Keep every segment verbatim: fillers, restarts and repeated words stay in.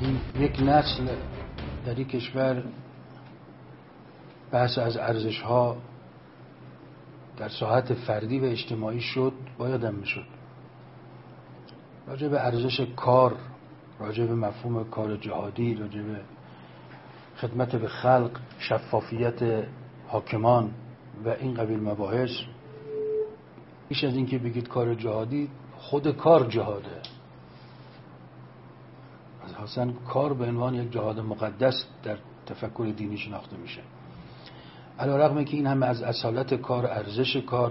این یک نسل در این کشور بحث از ارزش‌ها در ساحت فردی و اجتماعی شد، باید هم میشد. راجع به ارزش کار، راجع به مفهوم کار جهادی، راجع به خدمت به خلق، شفافیت حاکمان و این قبیل مباحث، بیش از این که بگید کار جهادی، خود کار جهاده. اصلا کار به عنوان یک جهاد مقدس در تفکر دینی شناخته میشه. علی‌رغم که این همه از اصالت کار، ارزش کار،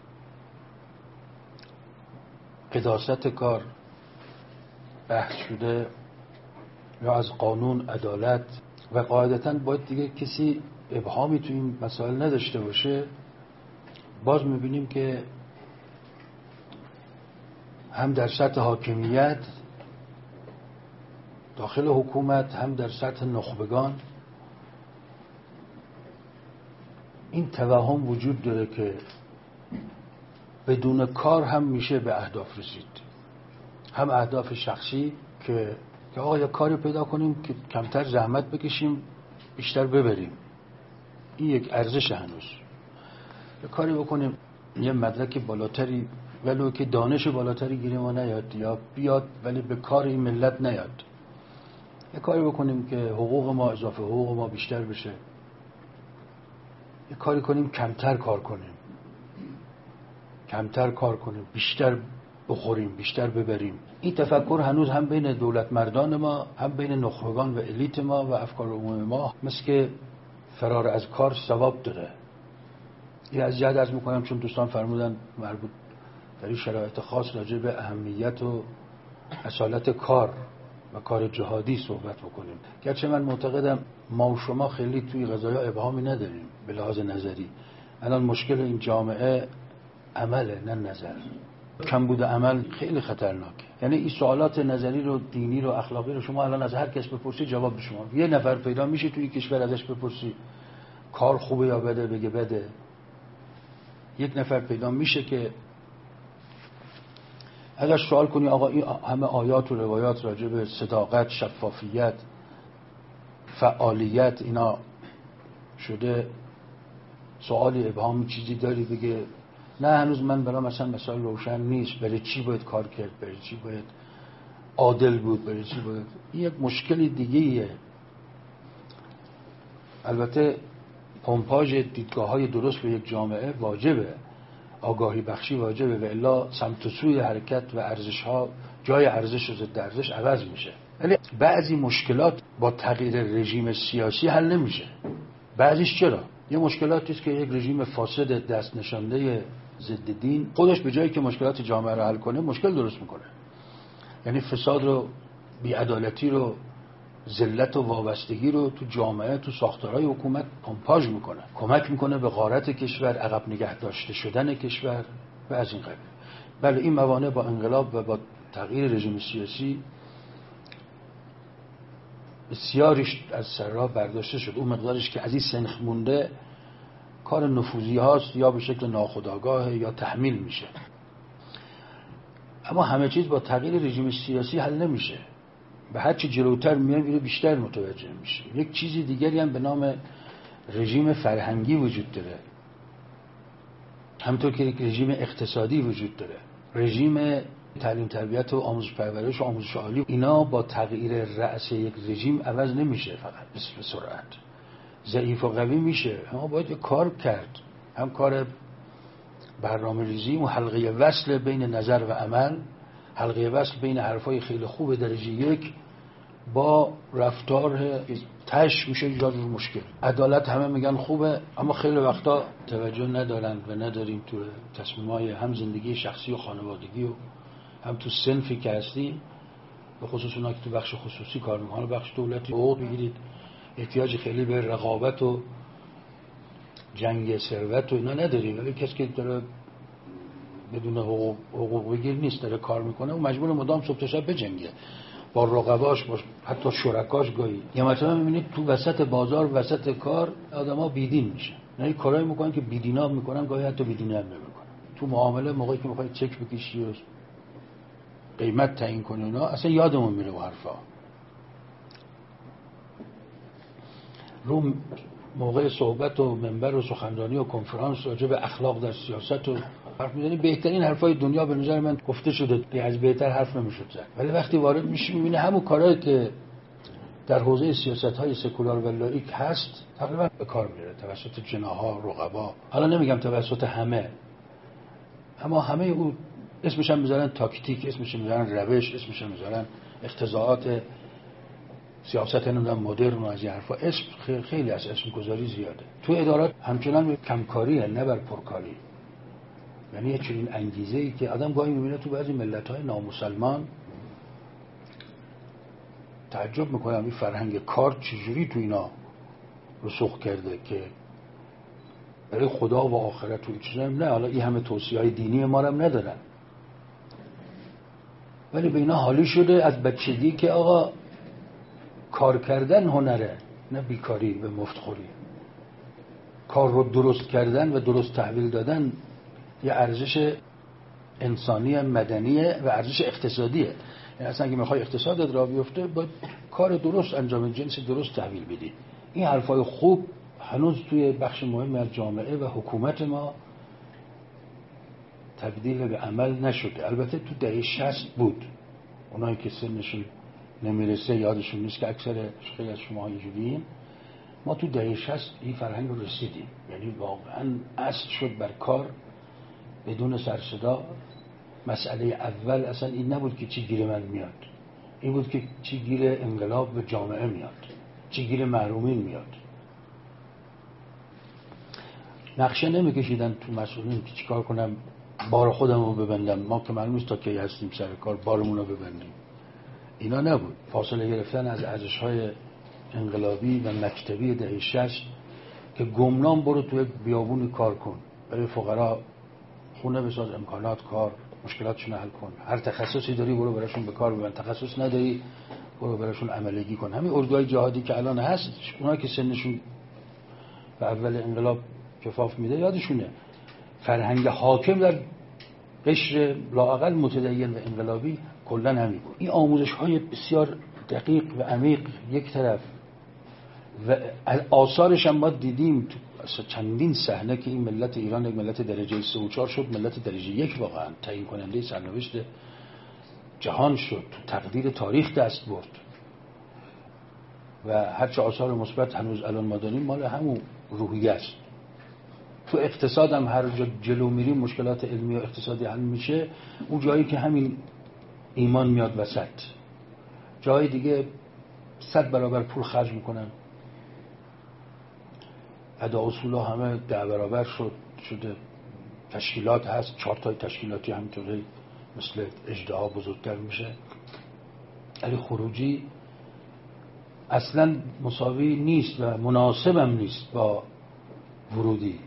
قداست کار بحث شده یا از قانون، عدالت و قاعدتاً باید دیگه کسی ابهامی تو این مسائل نداشته باشه، باز میبینیم که هم در سطح حاکمیت داخل حکومت، هم در سطح نخبگان این توهم وجود داره که بدون کار هم میشه به اهداف رسید. هم اهداف شخصی که که آقا یا کاری پیدا کنیم که کمتر زحمت بکشیم، بیشتر ببریم، این یک ارزش هنوز. یا کاری بکنیم یه مدرک بالاتری ولو که دانش بالاتری گیریم و نیاد یا بیاد ولی به کار این ملت نیاد. یه کاری بکنیم که حقوق ما، اضافه حقوق ما بیشتر بشه. یه کاری کنیم کمتر کار کنیم، کمتر کار کنیم، بیشتر بخوریم، بیشتر ببریم. این تفکر هنوز هم بین دولت مردان ما، هم بین نخبگان و الیت ما و افکار عمومی ما مثل که فرار از کار ثواب داره. این از جهت عرض میکنم چون دوستان فرمودن مربوط در این شرایط خاص راجع به اهمیت و اصالت کار و کار جهادی صحبت بکنیم. گرچه من معتقدم ما و شما خیلی توی قضایا ابهامی نداریم به لحاظ نظری. الان مشکل این جامعه عمله نه نظر. کمبود عمل خیلی خطرناکه. یعنی این سوالات نظری رو، دینی رو، اخلاقی رو شما الان از هر کس بپرسی جواب به شما. یه نفر پیدا میشه توی کشور ازش بپرسی کار خوبه یا بده بگه بده. یک نفر پیدا میشه که اگر سوال کنی آقا این همه آیات و روایات راجع به صداقت، شفافیت، فعالیت اینا شده، سوالی ابهامی چیزی داری بگه نه هنوز من برام مثلا مسائل روشن نیست، برای چی باید کار کرد، برای چی باید عادل بود، برای چی باید. این یک مشکل دیگه ایه. البته پمپاژ دیدگاه‌های درست به یک جامعه واجبه، آگاهی بخشی واجبه، و الا سمت و سوی حرکت و ارزش‌ها جای ارزش و ضد ارزش عوض میشه. ولی بعضی مشکلات با تغییر رژیم سیاسی حل نمیشه. بعضیش چرا؟ یه مشکلاتی است که یک رژیم فاسد دست نشانده ضد دین خودش به جایی که مشکلات جامعه رو حل کنه مشکل درست میکنه. یعنی فساد رو، بی‌عدالتی رو، ذلت و وابستگی رو تو جامعه، تو ساختارهای حکومت پمپاژ میکنه، کمک میکنه به غارت کشور، عقب نگه داشته شدن کشور و از این قبیل. بله این موانع با انقلاب و با تغییر رژیم سیاسی بسیاریش از سر راه برداشته شد. اون مقدارش که از این سنخ مونده کار نفوذی هاست یا به شکل ناخودآگاه یا تحمیل میشه. اما همه چیز با تغییر رژیم سیاسی حل نمیشه. به هر چی جلوتر میایم اینو بیشتر متوجه میشه. یک چیزی دیگری هم به نام رژیم فرهنگی وجود داره، همونطور که یک رژیم اقتصادی وجود داره، رژیم تعلیم تربیت و آموزش پرورش و آموزش عالی. اینا با تغییر رأس یک رژیم عوض نمیشه فقط به سرعت. ضعیف و قوی میشه، اما باید یک کار کرد، هم کار برنامه‌ریزی و حلقه وصل بین نظر و عمل، حلقه وصل بین حرفای خیلی خوب درجه یک با رفتار تش میشه ایجاد مشکل. عدالت همه میگن خوبه اما خیلی وقتا توجه ندارن و نداریم تو تصمیمای هم زندگی شخصی و خانوادگی و هم تو صنفی که هستیم، به خصوص اونا که تو بخش خصوصی کار میکنن، بخش دولتی حقوق بگیرید، احتیاج خیلی به رقابت و جنگ ثروت و اینا نداریم. ولی کسی که داره بدون حقوق, حقوق بگیر نیست، داره کار میکنه و مجبور مدام صبح تا شب بجنگه با رقباش، با حتی شرکاش. گاهی یا مثلا میبینید تو وسط بازار، وسط کار آدما بیدین میشن، یعنی کارایی میکنن که بیدینا میکنن، گاهی حتی بیدینی هم نمیکنن. تو معامله موقعی که میخوای چک بکشی و قیمت تعیین کنی اونا اصلا یادمون میره و حرفا. رو موقع صحبت و منبر و سخنرانی و کنفرانس راجع به اخلاق در سیاست و حرف میزنی، بهترین حرفای دنیا به نظر من گفته شده، از بهتر حرف نمیشد زد. ولی وقتی وارد میشی میبینی همون کارهایی که در حوزه سیاست‌های سکولار و لاییک هست تقریبا به کار میره توسط جناح‌ها، رقبا. حالا نمیگم توسط همه، اما همه او اسمش هم میذارن تاکتیک، اسمش میذارن روش، اسمش میذارن اختزاعات سیاست نمیدونم مدرن و از این حرفا. اسم خیلی, خیلی از اسم گذاری زیاده. تو ادارات همچنان کمکاریه نه بر پرکاری. یعنی یه چنین انگیزه ای که آدم گاهی میبینه تو بعضی ملت‌های نامسلمان تعجب میکنم این فرهنگ کار چجوری تو اینا رسوخ کرده که برای خدا و آخرت و این چیزا. نه حالا این همه توصیه‌های دینی ما رو هم ندارن، ولی به اینا حالی شده از بچگی که آقا کار کردن هنره نه بیکاری به مفتخوری. کار رو درست کردن و درست تحویل دادن یه ارزش انسانی مدنیه و ارزش اقتصادیه. یعنی اصلا اگه میخوای اقتصادت راه بیفته باید کار درست انجام، جنس درست تحویل بدی. این حرفای خوب هنوز توی بخش مهمی از جامعه و حکومت ما تبدیل به عمل نشده. البته تو دهه شصت بود، اونایی که سنشون نمیرسه یادشون نیست که اکثر خیلی از شما اینجورین. ما تو دهه شصت این فرهنگ رو رسیدیم، یعنی واقعا اصل شد بر کار بدون سر صدا. مسئله اول اصلا این نبود که چی گیر من میاد، این بود که چی گیر انقلاب به جامعه میاد، چی گیر محرومین میاد. نقشه نمیکشیدن تو مسئولین که چیکار کنم بار خودم رو ببندم، ما که معلوم نیست تا کی هستیم سر کار بارمون رو ببندیم. اینا نبود. فاصله گرفتن از ارزش‌های انقلابی و مکتبی دهه شصت که گمنام برو توی بیابونی کار کن، برای فقرا خونه بساز، امکانات کار، مشکلاتشون حل کن، هر تخصصی داری برو براشون به کار ببند، تخصص نداری برو براشون عملگی کن. همین اردوهای جهادی که الان هست، اونا که سنشون به اول انقلاب کفاف میده یادشونه. فرهنگ حاکم در قشر لااقل متدین و انقلابی کلا همین بود. این آموزش های بسیار دقیق و عمیق یک طرف و آثارش هم ما دیدیم تو چندین صحنه که این ملت ایران یک ملت درجه سه و چهار شد، ملت درجه یک واقعا تعیین کننده سرنوشت جهان شد، تو تقدیر تاریخ دست برد و هرچه آثار مثبت هنوز الان ما داریم مال همون روحیه است. تو اقتصاد هم هر جا جلو میریم مشکلات علمی و اقتصادی حل میشه، اون جایی که همین ایمان میاد وسط. جای دیگه صد برابر پول خرج میکنن، ادا اصولا همه ده برابر شد شده، تشکیلات هست، چارتای تشکیلاتی همینطوری مثل اژدها بزرگتر میشه، ولی خروجی اصلا مساوی نیست و مناسبم نیست با ورودی.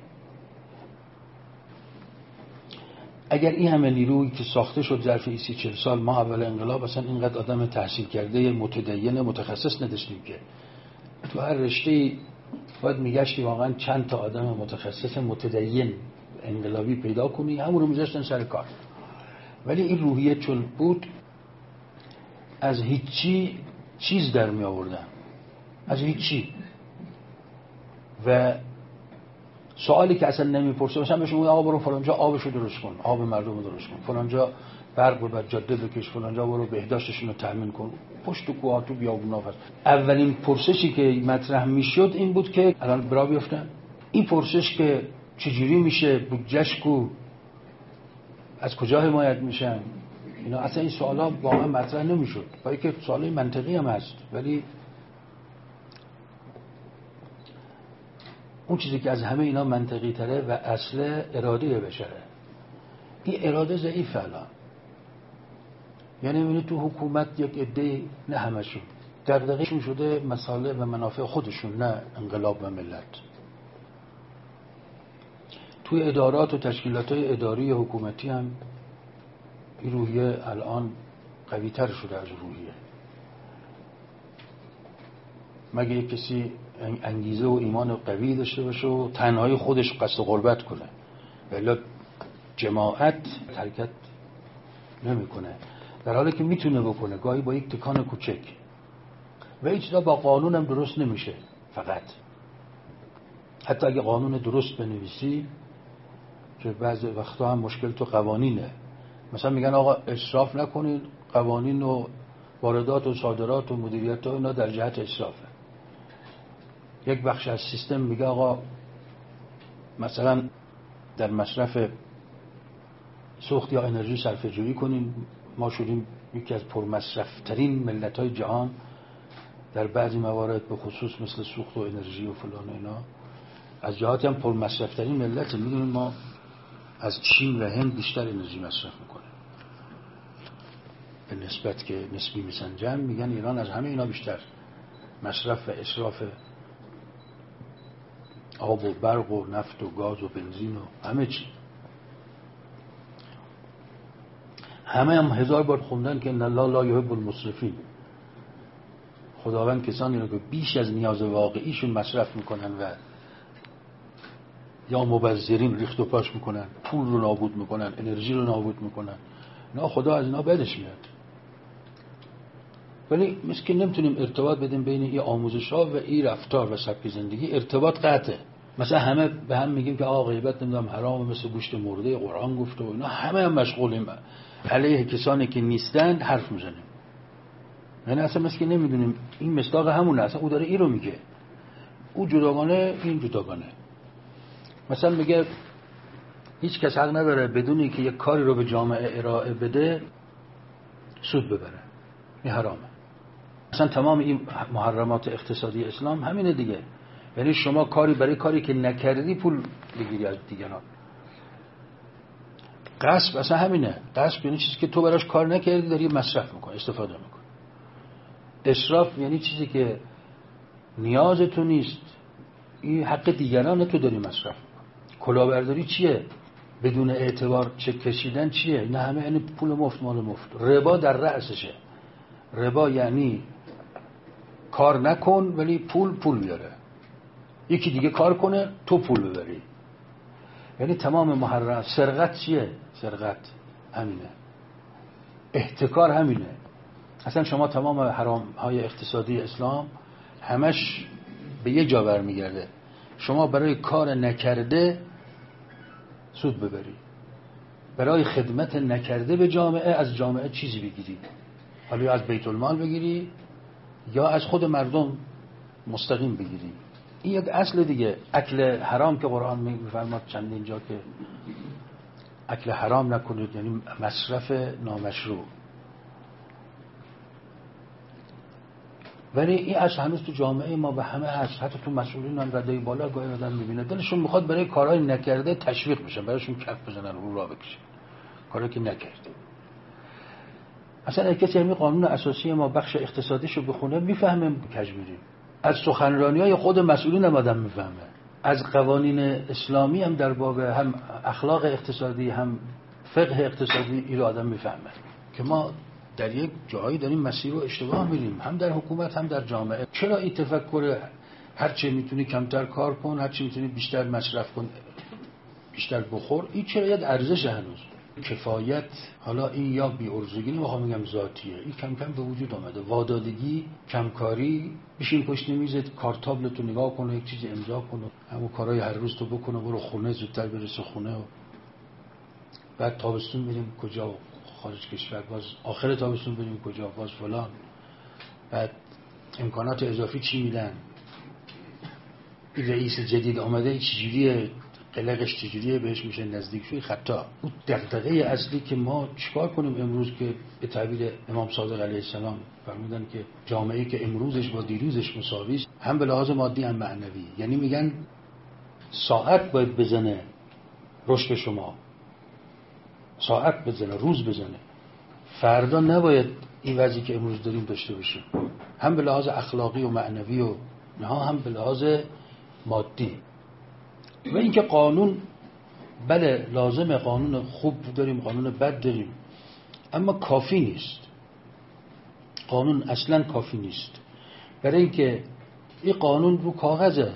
اگر این همه نیرویی که ساخته شد ظرف این سی چهل سال، ما اول انقلاب اصلا اینقدر آدم تحصیل کرده متدین متخصص نداشتیم که تو هر رشته باید میگشتی واقعا چند تا آدم متخصص متدین انقلابی پیدا کنی، همون رو میذاشتن سر کار. ولی این روحیه چون بود از هیچی چیز در می آوردن، از هیچی. و سوالی که اصلا نمیپرسه، مثلا بهشون میگه آقا برو فلانجا آبشو درست کن، آب مردم رو درست کن، فلانجا برق ببر، جاده بکش، فلانجا برو بهداشتشون رو تامین کن، پشت و کوه تو بیابونا. اولین پرسشی که مطرح میشد این بود که الان برا بیفتن. این پرسش که چجوری میشه، بودجه‌ش کو، از کجا حمایت میشن، اینا اصلا این سوالا واقعا مطرح نمیشد. با اینکه سوالای منطقی هم هست، ولی اون چیزی که از همه اینا منطقی تره و اصل اراده بشره، این اراده ضعیفه الان. یعنی میبینید تو حکومت یک عده، نه همشون، دغدغه‌شون شده مصالح و منافع خودشون نه انقلاب و ملت. توی ادارات و تشکیلات‌های اداری حکومتی هم این روحیه الان قوی‌تر شده از روحیه. مگه یک کسی انگیزه و ایمان قوی داشته باشه و تنهایی خودش قصد غربت کنه، ولی جماعت حرکت نمیکنه، در حالی که میتونه بکنه، گاهی با یک تکان کوچک. و هیچ چیزا با قانون هم درست نمیشه. فقط حتی اگه قانون درست بنویسی، که بعضی وقتا هم مشکل تو قوانینه، مثلا میگن آقا اسراف نکنید، قوانین و واردات و صادرات و مدیریت ها اینا در جهت اسرافه. یک بخش از سیستم میگه آقا مثلا در مصرف سوخت یا انرژی صرفه جویی کنین. ما شدیم یکی از پرمصرف ترین ملت های جهان در بعضی موارد، به خصوص مثل سوخت و انرژی و فلان و اینا. از جهاتی هم پرمصرف ترین ملت. میدونیم ما از چین و هند بیشتر انرژی مصرف میکنه به نسبت که نسبی میسنجن. میگن ایران از همه اینا بیشتر مصرف و اسراف آب و برق و نفت و گاز و بنزین و همه چی. همه هم هزار بار خوندن که ان الله لا یحب المسرفین. خداوند کسانی رو که بیش از نیاز واقعیشون مصرف میکنن و یا مبذرین ریخت و پاش میکنن، پول رو نابود میکنن، انرژی رو نابود میکنن، نه خدا از اینا بدش میاد. ولی مثل که نمیتونیم ارتباط بدیم بین این آموزش ها و این رفتار و سبک زندگی. ارتباط قطعه. مثلا همه به هم میگیم که آقا غیبت نمیدونم حرامه، مثل گوشت مرده قرآن گفته و اینا. همه هم مشغولیم علیه کسانی که نیستن حرف میزنیم. یعنی اصلا مثل که نمیدونیم این مصداق همونه. اصلا او داره این رو میگه، او جداگانه این جداگانه. مثلا میگه هیچ کس حق نداره بدونی که یک کاری رو به جامعه ارائه بده سود ببره. این حرامه. مثلا تمام این محرمات اقتصادی اسلام همینه دیگه. یعنی شما کاری برای کاری که نکردی پول بگیری از دیگران. غصب اصلا همینه. غصب یعنی چیزی که تو براش کار نکردی داری مصرف میکنی، استفاده میکنی. اسراف یعنی چیزی که نیاز تو نیست، این حق دیگران تو داری مصرف میکنی. کلاهبرداری چیه؟ بدون اعتبار چک کشیدن چیه؟ این همه یعنی پول مفت مال مفت. ربا در رأسشه. ربا یعنی کار نکن ولی پول پول بیاره، یکی دیگه کار کنه تو پول ببری. یعنی تمام محرم. سرقت چیه؟ سرقت همینه. احتکار همینه. اصلا شما تمام حرام های اقتصادی اسلام همش به یه جا برمیگرده. شما برای کار نکرده سود ببری، برای خدمت نکرده به جامعه از جامعه چیزی بگیری، حالا یا از بیت المال بگیری یا از خود مردم مستقیم بگیری. این یک اصل دیگه. اکل حرام که قرآن میفرماد چندین جا که اکل حرام نکنید، یعنی مصرف نامشروع. ولی این اصل هنوز تو جامعه ما به همه هست. حتی تو مسئولین هم ردای بالا گاهی آدم میبینه دلشون میخواد برای کارهای نکرده تشویق بشن، برایشون کف بزنن، رو را بکشن کاری که نکرده. اصلا اگه کسی همین قانون اساسی ما بخش اقتصادیشو بخونه میفهمه کج میریم. از سخنرانی‌های خود مسئولین هم آدم میفهمه. از قوانین اسلامی هم در باب هم اخلاق اقتصادی هم فقه اقتصادی این رو آدم میفهمه که ما در یک جایی داریم مسیر رو اشتباه میریم، هم در حکومت هم در جامعه. چرا این تفکر هرچی میتونی کمتر کار کن، هرچی میتونی بیشتر مصرف کن، بیشتر بخور، این چرا یک ارزش هنوز کفایت؟ حالا این یا بی ارزگی نمیخوام میگم ذاتیه، این کم کم به وجود آمده. وادادگی، کمکاری، بشین پشت میزت کارتابل تو نگاه کنه، یک چیزی امضا کنه، همون کارهای هر روز تو بکنه، برو خونه زودتر برسه خونه و بعد تابستون بریم کجا، خارج کشور، باز آخر تابستون بریم کجا، باز فلان. بعد امکانات اضافی چی میدن؟ این رئیس جدید آمده چجوریه، قلقش چجوریه، بهش میشه نزدیک شوی خطا. اون دغدغه اصلی که ما چیکار کنیم امروز که به تعبیر امام صادق علیه السلام فرمودن که جامعه‌ای که امروزش با دیروزش مساوی است، هم به لحاظ مادی هم معنوی. یعنی میگن ساعت باید بزنه رشد شما، ساعت بزنه، روز بزنه. فردا نباید این وضعی که امروز داریم داشته باشیم، هم به لحاظ اخلاقی و معنوی و نه هم به لحاظ مادی. و اینکه قانون بله لازمه، قانون خوب داریم، قانون بد داریم، اما کافی نیست. قانون اصلا کافی نیست. برای اینکه این قانون رو کاغذه،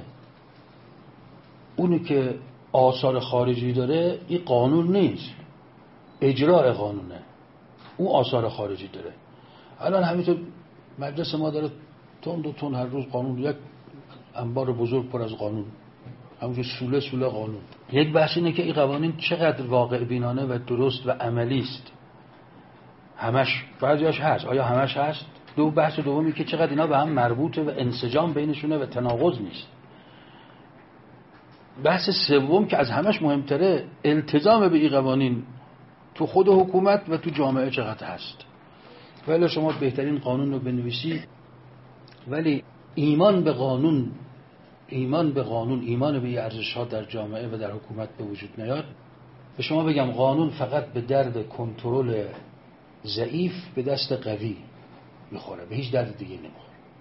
اونی که آثار خارجی داره این قانون نیست، اجرای قانونه، اون آثار خارجی داره. الان همینطور مجلس ما داره تون دو تون هر روز قانون، یک انبار بزرگ پر از قانون همونجور سوله سوله قانون. یک بحث اینه که این قوانین چقدر واقع بینانه و درست و عملی است. همش بعضیاش هست، آیا همش هست؟ دو بحث دومی که چقدر اینا به هم مربوطه و انسجام بینشونه و تناقض نیست. بحث سوم که از همش مهمتره، التزام به این قوانین تو خود حکومت و تو جامعه چقدر هست. ولی شما بهترین قانون رو بنویسی ولی ایمان به قانون ایمان به قانون ایمان به این ارزش‌ها در جامعه و در حکومت به وجود نیاد، به شما بگم قانون فقط به درد کنترل ضعیف به دست قوی میخوره، به هیچ درد دیگه نمیخوره.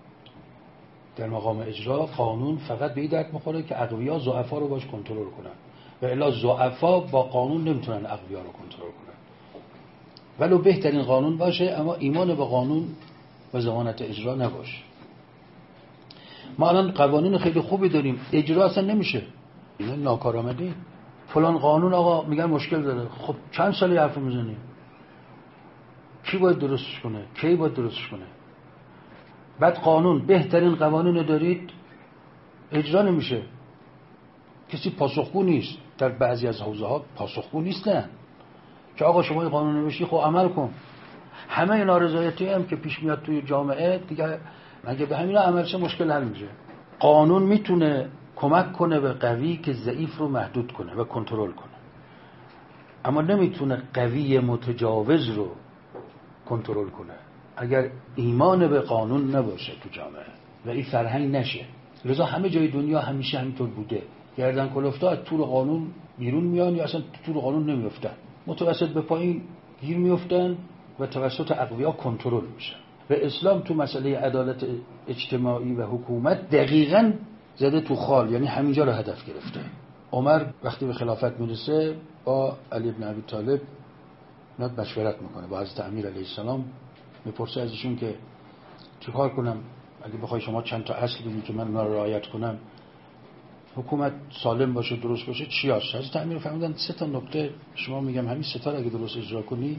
در مقام اجرا قانون فقط به این درد میخوره که اقویا ضعفا رو باش کنترل کنن و الا ضعفا با قانون نمیتونن اقویا رو کنترل کنن. ولو بهترین قانون باشه اما ایمان به قانون و ضمانت اجرا نباشه. ما الان قوانین خیلی خوبی داریم، اجرا اصلا نمیشه. اینا ناکارآمدی. فلان قانون آقا میگن مشکل داره. خب چند سالی حرف میزنیم؟ کی باید درستش کنه؟ کی باید درستش کنه؟ بعد قانون بهترین قوانین دارید اجرا نمیشه. کسی پاسخگو نیست. در بعضی از حوزه ها پاسخگو نیستن که آقا شما این قانون نوشتی خب عمل کن. همه نارضایتی هم که پیش میاد توی جامعه دیگه مگه به همینا عمل شه مشکل حل میشه. قانون میتونه کمک کنه به قوی که ضعیف رو محدود کنه و کنترل کنه، اما نمیتونه قوی متجاوز رو کنترل کنه. اگر ایمان به قانون نباشه تو جامعه و این فرهنگ نشه، لذا همه جای دنیا همیشه همینطور بوده. گردن کلفتا از تور قانون بیرون میان یا اصلا تور قانون نمیافتن، متوسط به پایین گیر میافتن و توسط اقویا کنترل میشن. و اسلام تو مسئله عدالت اجتماعی و حکومت دقیقاً زده تو خال، یعنی همینجا رو هدف گرفته. عمر وقتی به خلافت میرسه با علی بن ابی طالب میاد مشورت میکنه با حضرت امیر علیه السلام، میپرسه ازشون که چیکار کنم اگه بخوای شما چند تا اصل بگید که من اونا رو رعایت کنم حکومت سالم باشه درست باشه چی هست؟ حضرت امیر فهمیدن سه تا نکته شما میگم همین سه تا اگه درست اجرا کنی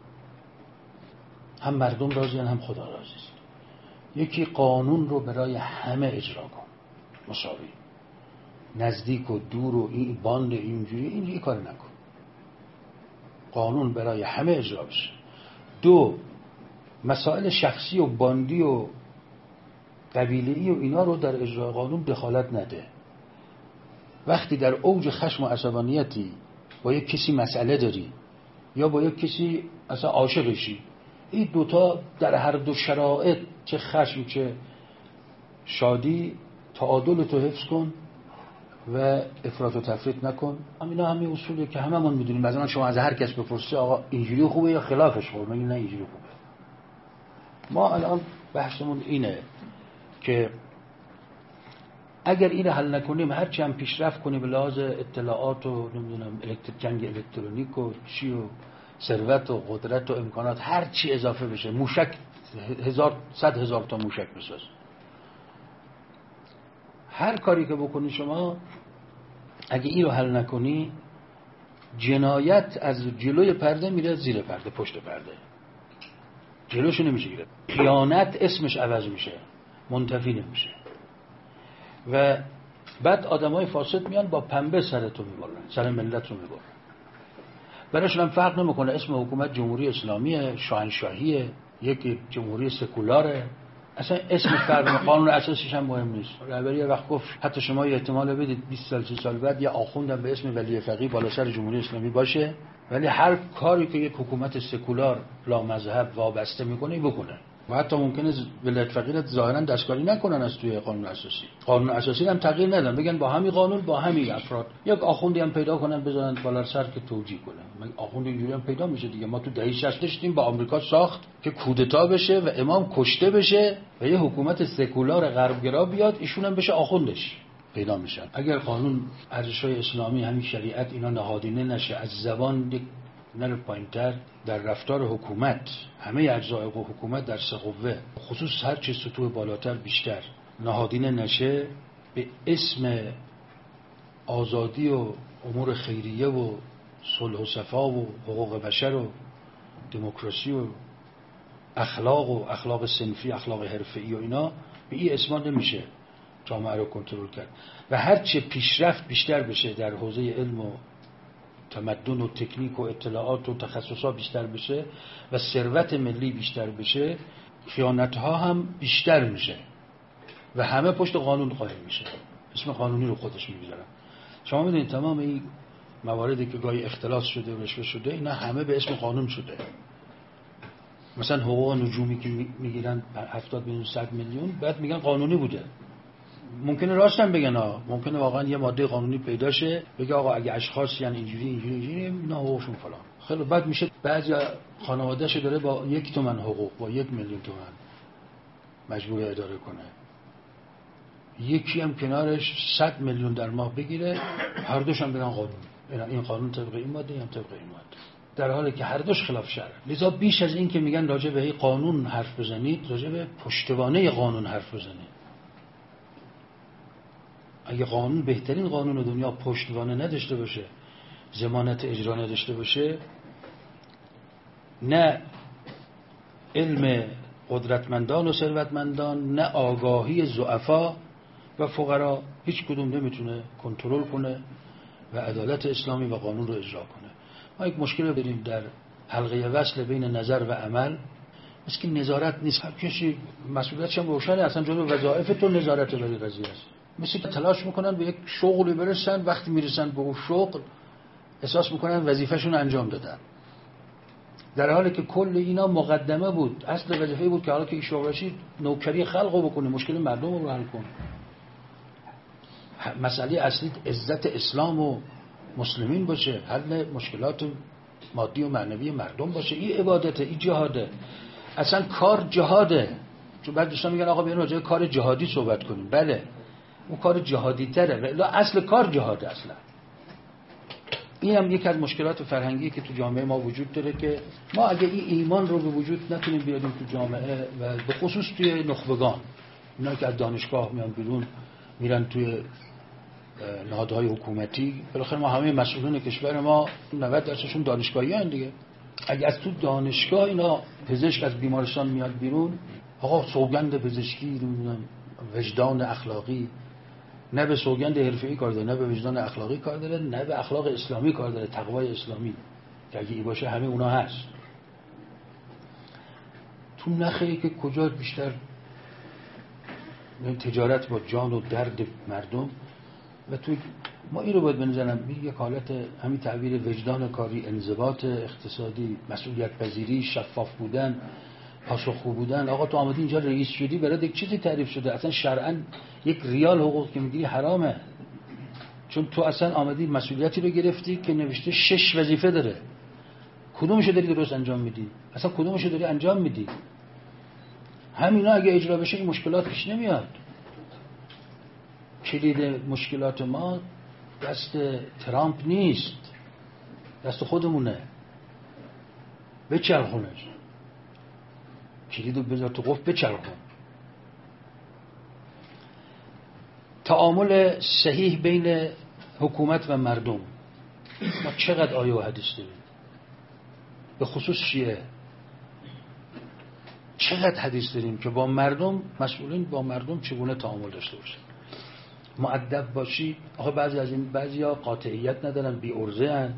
هم مردم راضی هم خدا راضی است. یکی قانون رو برای همه اجرا کن مساوی، نزدیک و دور و این باند اینجوری اینجوری کار نکن، قانون برای همه اجرا بشه. دو، مسائل شخصی و باندی و قبیله‌ای و اینا رو در اجرای قانون دخالت نده. وقتی در اوج خشم و عصبانیتی با یک کسی مسئله داری یا با یک کسی اصلا عاشقشی، این دوتا در هر دو شرایط چه خشم چه شادی تعادل تو حفظ کن و افراط و تفریط نکن. همینا همین اصوله که هممون میدونیم. مثلا شما از هر کس بپرسی آقا اینجوری خوبه یا خلافش خوبه، میگه نه اینجوری خوبه. ما الان بحثمون اینه که اگر این حل نکنیم هرچی هم پیشرفت کنیم به لحاظ اطلاعات و نمیدونم جنگ الکترونیک و چی و ثروت و قدرت و امکانات هر چی اضافه بشه، موشک هزار صد هزار تا موشک بساز، هر کاری که بکنی شما اگه این رو حل نکنی جنایت از جلوی پرده میره زیر پرده، پشت پرده، جلوشو نمیشه گرفت. خیانت اسمش عوض میشه، منتفی نمیشه و بعد آدمای فاسد میان با پنبه سرتو میبرن، سر ملت رو میبرن. برایشون هم فرق نمیکنه اسم حکومت جمهوری اسلامیه، شاهنشاهیه، یک جمهوری سکولاره، اصلا اسمش فرق نمیکنه، قانون اساسیش هم مهم نیست. رهبری وقت گفت حتی شما یه احتمال بدید بیست سال سی سال بعد یه آخوندم به اسم ولی فقیه بالا سر جمهوری اسلامی باشه، ولی هر کاری که یک حکومت سکولار لا مذهب وابسته میکنه بکنه. و حتی ممکنه ولایت فقیه ظاهرا دستکاری نکنن از توی قانون اساسی. قانون اساسی هم تغییر ندن، بگن با همین قانون با همین افراد یک آخوندی هم پیدا کنن بذارن بالا سر که توجیه کنه. من آخوند اینجوری هم پیدا میشه دیگه. ما تو دهه شصت داشتیم با آمریکا ساخت که کودتا بشه و امام کشته بشه و یه حکومت سکولار غربگرا بیاد، ایشون هم بشه آخوندش پیدا میشن. اگر قانون ارزش‌های اسلامی همین شریعت اینا نهادینه نشه، از زبان نره پایین‌تر، در رفتار حکومت همه اجزای حکومت در سه قوه خصوص هر چه سطوح بالاتر بیشتر نهادینه نشه، به اسم آزادی و امور خیریه و صلح و صفا و حقوق بشر و دموکراسی و اخلاق و اخلاق صنفی، اخلاق حرفه‌ای و اینا به این اسما نمیشه جامعه رو کنترل کرد و هر چه پیشرفت بیشتر بشه در حوزه علم و تمدن و تکنیک و اطلاعات و تخصصات بیشتر بشه و ثروت ملی بیشتر بشه، خیانت‌ها هم بیشتر میشه و همه پشت قانون قائم میشه، اسم قانونی رو خودش میگذارن. شما میدونید تمام این مواردی که گاهی اختلاس شده و رشوه شده اینا همه به اسم قانون شده. مثلا حقوق نجومی که میگیرن هفتاد میلیون صد میلیون بعد میگن قانونی بوده. ممکنه راست هم بگن ها، ممکنه واقعا یه ماده قانونی پیدا شه بگه آقا اگه اشخاص یعنی اینجوری اینجوری اینجوری اینا حقوقشون فلان. خیلی بعد میشه بعضی خانواده‌اش داره با یک تومن حقوق با یک میلیون تومن مجبور اداره کنه. یکی هم کنارش صد میلیون در ماه بگیره، هر دوش هم برن قانون. این قانون طبق این ماده هم طبق این ماده. در حالی که هر دوش خلاف شرع. لذا بیش از این که میگن راجع به قانون حرف بزنید، راجع به پشتوانه قانون حرف بزنید. اگه قانون بهترین قانون دنیا پشتوانه نداشته باشه، ضمانت اجرا نداشته باشه، نه علم قدرتمندان و ثروتمندان نه آگاهی ضعفا و فقرا، هیچ کدوم نمیتونه کنترل کنه و عدالت اسلامی و قانون رو اجرا کنه. ما یک مشکل داریم در حلقه وصل بین نظر و عمل، مثل که نظارت نیست. هر کسی مسئولیتش هم روشنه، اصلا جزو وظایف تو نظارت بر قضیه است. مثل که تلاش میکنن به یک شغلی برسن، وقتی میرسن به اون شغل احساس میکنن وظیفه‌شون انجام دادن، در حالی که کل اینا مقدمه بود. اصل وظیفه بود که حالا که این شغل رسید نوکری خلقو بکنه، مشکل مردم رو حل کنه. مسئله اصلی عزت اسلام و مسلمین باشه، حل مشکلات مادی و معنوی مردم باشه. این عبادته، این جهاده، اصلا کار جهاده. چون بعد دوستان میگن آقا بیاین راجع به کار جهادی صحبت کنیم. بله اون کار جهادی تره، ولی اصل کار جهاده. اصلا این هم یک از مشکلات فرهنگی که تو جامعه ما وجود داره که ما اگه این ایمان رو به وجود نتونیم بیاریم تو جامعه و به خصوص توی نخبگان، اینا که از دانشگاه میان بیرون میرن توی نهادهای حکومتی، بالاخره ما همه مسئولین کشور ما نود درصدشون دانشگاهی هستند دیگه. اگه از تو دانشگاه اینا پزشک از بیمارستان میاد بیرون، آقا سوگند پزشکی نمیدونم وجدان اخلاقی، نه به سوگند حرفه‌ای کار داره، نه به وجدان اخلاقی کار داره، نه به اخلاق اسلامی کار داره، تقوای اسلامی که اگه ای باشه همه اونا هست. تو نخیه که کجا بیشتر تجارت با جان و درد مردم و تو ما این رو باید بنظرم یک حالت همین تعبیر وجدان کاری، انضباط اقتصادی، مسئولیت پذیری، شفاف بودن، پاسخگو بودن. آقا تو آمدی اینجا رئیس شدی، برات یک چیزی تعریف شده، اصلا شرعاً یک ریال حقوق که میگیری حرامه، چون تو اصلا آمدی مسئولیتی رو گرفتی که نوشته شش وظیفه داره، کدومشو داری درست انجام میدی؟ اصلا کدومشو داری انجام میدی؟ همینا اگه اجرا بشه این مشکلات پیش نمیاد. کلید مشکلات ما دست ترامپ نیست، دست خودمونه. بچرخونش، کلیدو بذار تو قفل، بچرخون. تعامل صحیح بین حکومت و مردم. ما چقدر آیه و حدیث داریم، به خصوص شیعه چقدر حدیث داریم که با مردم، مسئولین با مردم چگونه تعامل داشته باشن. مؤدب باشی. آخه بعضی از این بعضیا قاطعیت ندارن، بی عرضه ان،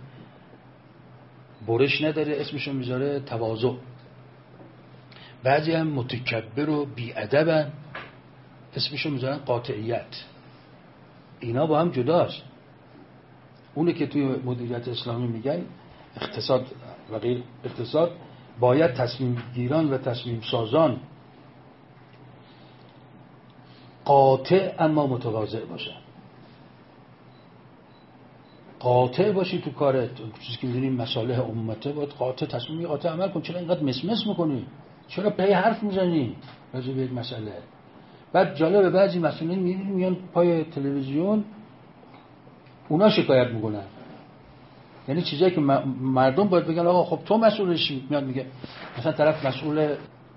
برش نداره، اسمشون میذاره تواضع. بعضی هم متکبر و بی ادبن، اسمشون میذارن قاطعیت. اینا با هم جداست. اونه که توی مدیریت اسلامی میگن اقتصاد و غیر اقتصاد باید تصمیم گیران و تصمیم سازان قاطع اما متواضع باشن. قاطع باشی تو کارت، چیزی که می‌دونیم مصالح امته، باید قاطع تصمیم قاطع عمل کن. چرا اینقدر مسمس میکنی؟ چرا پی حرف میزنی راجع به یک مسئله؟ بعد جالبه بعضی مسئولین میان پای تلویزیون اونا شکایت میکنن، یعنی چیزایی که مردم باید بگن آقا خب تو مسئولشی، میاد میگه مثلا طرف مسئول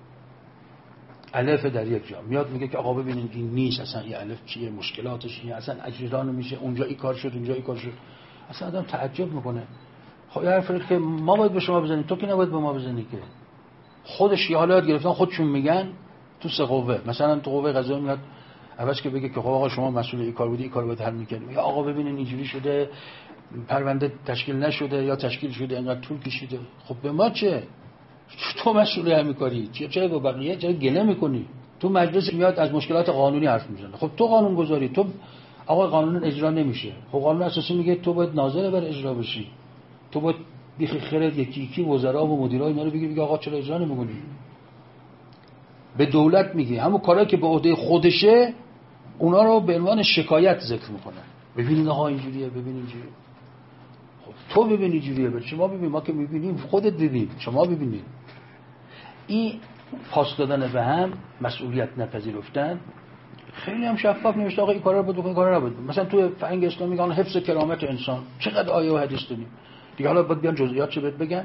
الف در یک جا میاد میگه که آقا ببینید این نیست، اصلا این الف چیه، مشکلاتش چیه، اصلا اجرا نمیشه، اونجا این کار شد اونجا این کار شد. اصلا آدم تعجب میکنه. خب حرفی که ما باید به شما بزنیم، تو که نباید به ما بزنی که. خودش یه حالات گرفتن خودشون میگن تو سه قوه، مثلا تو قوه قضاییه میاد اولش که بگه که خب آقا شما مسئول این کار بودی این کار باید حل می‌کردی، یا آقا ببینین اینجوری شده پرونده تشکیل نشده یا تشکیل شده اینقدر طول کشیده. خب به ما چه؟ تو مسئول همین کاری، چرا با بقیه چرا گله میکنی؟ تو مجلس میاد از مشکلات قانونی حرف میزنه. خب تو قانون گذاری، تو آقا قانون اجرا نمیشه. خب قانون اساسی میگه تو باید ناظر بر اجرا بشی، تو باید بیخ خرد یکی یکی وزرا و مدیرا اینا رو بگی بگی آقا چرا اجرا نمیکنی. به دولت میگی همون کارا که به عهده خودشه اونا رو به عنوان شکایت ذکر میکنه. ببینید آقا اینجوریه، ببین اینجوریه. خب تو ببین اینجوریه، به شما ببین، ما که میبینیم خودت ببین، شما ببینید. این پاس دادن به هم، مسئولیت نپذیرفتن، خیلی هم شفاف نوشته آقا این کارا رو بده، این کارا رو بده. مثلا تو فرهنگ اسلامی میگن حفظ کرامت انسان، چقدر آیه و حدیث داریم دیگه. حالا باید بیان جزئیات چه بهت بگن.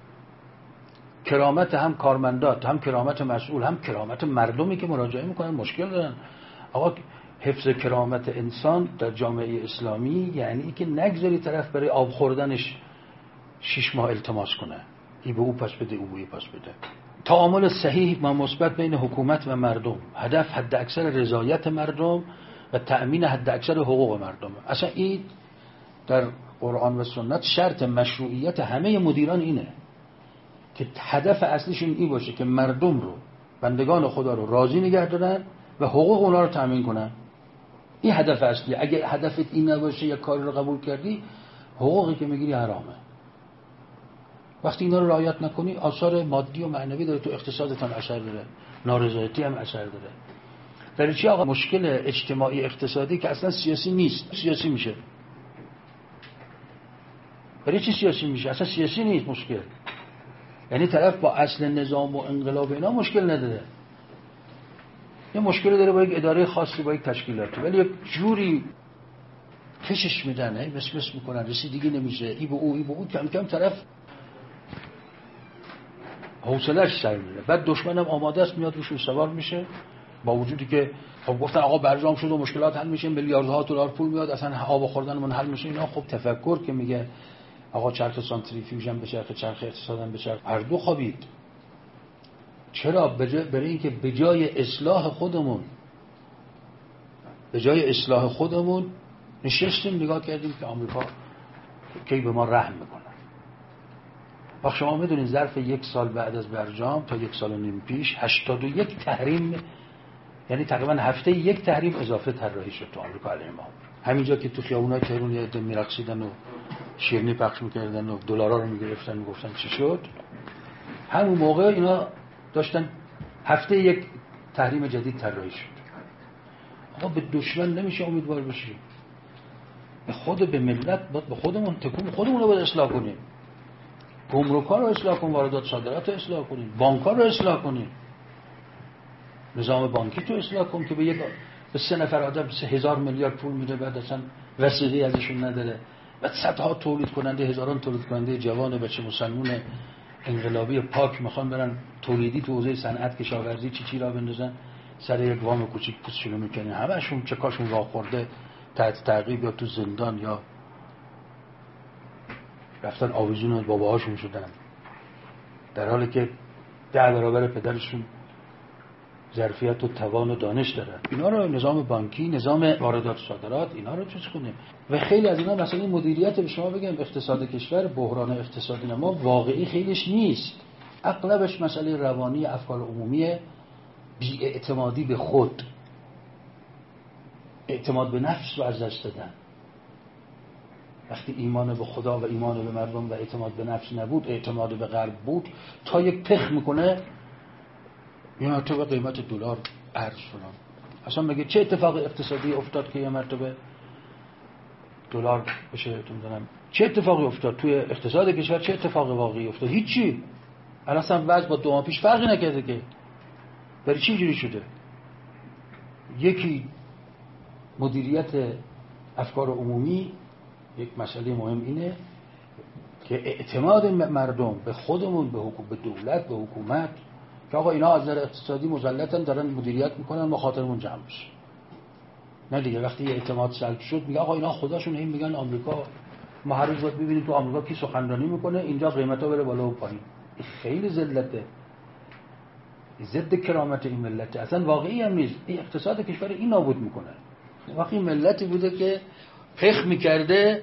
کرامت هم کارمندات، هم کرامت مسئول، هم کرامت مردمی که مراجعه میکنن مشکل دارن. آقا حفظ کرامت انسان در جامعه اسلامی یعنی که نگذاری طرف برای آب خوردنش شش ماه التماس کنه، ای به او پس بده، او به او پس بده. تعامل صحیح و مثبت بین حکومت و مردم، هدف حد اکثر رضایت مردم و تأمین حد اکثر حقوق مردم. اصلا این در قرآن و سنت شرط مشروعیت همه مدیران اینه که هدف اصلیشون این باشه که مردم رو، بندگان خدا رو راضی نگه دارن و حقوق اونا رو تأمین کنن. این هدف اصلی. اگه هدفت این نباشه یا کاری رو قبول کردی، حقوقی که میگیری حرامه. وقتی اینا رو رعایت نکنی آثار مادی و معنوی داره، تو اقتصادت هم اثر داره، نارضایتی هم اثر داره. در چی آقا مشکل اجتماعی اقتصادی که اصلا سیاسی نیست، سیاسی میشه. برای چی سیاسی میشه؟ اصلا سیاسی نیست مشکل. یعنی طرف با اصل نظام و انقلاب اینا مشکل نداره، یه مشکل داره با یک اداره خاصی، با یک تشکیلاتی، ولی یک جوری کشش میدن، ای بس بس میکنن، رسیدگی نمیشه، ای به او ای به او، کم کم طرف حوصله‌اش سر میره. بعد دشمنم آماده است میاد روش سوار میشه، با وجودی که خب گفتن آقا برجام شد و مشکلات حل میشه، میلیاردها دلار پول میاد، اصلا آب خوردنمون حل میشه. اینا خب تفکر که میگه آقا چرخ سانتریفیوژ هم به چرخ، چرخ اقتصاد هم به چرخ، هر دو خوابید. چرا؟ برای اینکه به جای اصلاح خودمون به جای اصلاح خودمون نشستیم نگاه کردیم که آمریکا کی به ما رحم میکنه. وقت شما میدونید ظرف یک سال بعد از برجام تا یک سال و نیم پیش هشتاد و یک تحریم، یعنی تقریبا هفته یک تحریم اضافه طراحی شد تو آمریکا علیه ما. همینجا که تو خیابونای تهران یه عده میرقصیدن و شیرینی پخش میکردن و دلارا رو میگرفتن، میگفتن چی شد، همون موقع اینا داشتن هفته یک تحریم جدید طراحی شد. آقا به دشمن نمیشه امیدوار بشی، به خود به ملت باید به خودمون تکون، خودمون رو باید اصلاح کنیم. گمرک‌ها رو اصلاح کنیم، واردات صادرات رو اصلاح کنیم، بانک‌ها رو اصلاح کنیم، نظام بانکی تو اصلاح کن که به یک به سه نفر آدم سه هزار میلیارد پول میده، بعد اصلا وسیله ازشون نداره، بعد صدها تولید کننده، هزاران تولید کننده جوان بچه مسلمون انقلابی پاک میخوان برن تولیدی تو حوزه صنعت کشاورزی چی چی را بندازن، سر یک وام کوچیک پوستشون میکنن، همشون چکاشون راه خورده، تحت تعقیب یا تو زندان یا رفتن آویزون باباهاشون شدن، در حالی که ده برابر پدرشون ظرفیت و توان و دانش دارن. اینا رو نظام بانکی، نظام واردات صادرات، اینا رو چیز کنیم. و خیلی از اینا مثلا مدیریت به شما بگم اقتصاد کشور، بحران اقتصادی ما واقعی خیلیش نیست، اغلبش مسئله روانی، افکار عمومی، بی اعتمادی به خود، اعتماد به نفس رو از دست دادن. وقتی ایمان به خدا و ایمان به مردم و اعتماد به نفس نبود، اعتماد به غرب بود، تا یک پخ میکنه یه مرتبه قیمت دلار ارز فلان. اصلا مگه چه اتفاق اقتصادی افتاد که یه مرتبه دلار بشه؟ تو میدونم چه اتفاقی افتاد توی اقتصاد کشور، چه اتفاق واقعی افتاد؟ هیچی. اصلا وضع با دو ماه پیش فرقی نکرده که. برای چی اینجوری شده؟ یکی مدیریت افکار عمومی، یک مسئله مهم اینه که اعتماد مردم به خودمون، به حکومت، به دولت، به حکومت، که آقا اینا از نظر اقتصادی مسلطن دارن مدیریت میکنن، ما خاطرمون جمع بشه. نه دیگه، وقتی یه اعتماد سلب شد میگه آقا اینا خداشون این میگن آمریکا، ما هر روز باید ببینیم تو آمریکا کی سخنرانی میکنه، اینجا قیمتا بره بالا و پایین. خیلی ذلته. ضد کرامت این ملت، اصلا واقعی هم نیست. این اقتصاد کشور این نابود میکنه. واقعی ملتی بوده که پخ میکرده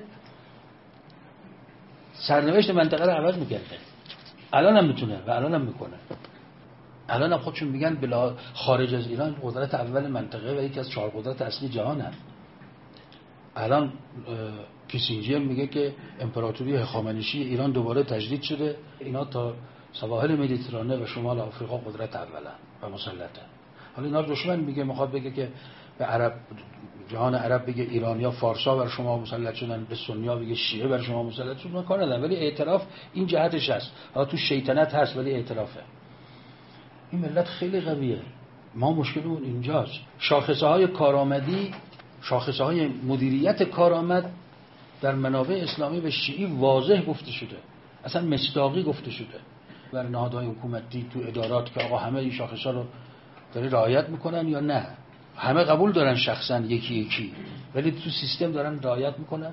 سرنوشت منطقه رو عوض میکرده، الان هم میتونه و الان هم میکنه. الان هم خودشون میگن بلا خارج از ایران قدرت اول منطقه و یکی از چهار قدرت اصلی جهان هست. الان کیسینجر میگه که امپراتوری هخامنشی ایران دوباره تجدید شده، اینا تا سواحل مدیترانه و شمال آفریقا قدرت اولن و مسلطن. حالا اینا دشمن میگه، میخواد بگه که به عرب، جهان عرب بگه ایرانیا فارسا بر شما مسلط شدن، به سنیا بگه شیعه بر شما مسلط شدن، کار ندارن، ولی اعتراف این جهتش هست. حالا تو شیطنت هست ولی اعترافه. این ملت خیلی قویه. ما مشکلمون اینجاست. شاخصه های کارآمدی، شاخصه های مدیریت کارآمد در منابع اسلامی به شیعی واضح گفته شده، اصلا مصداقی گفته شده بر نهادهای حکومتی تو ادارات که آقا همه این شاخص ها رو داری رعایت میکنن یا نه. همه قبول دارن شخصا یکی یکی، ولی تو سیستم دارن رعایت میکنن.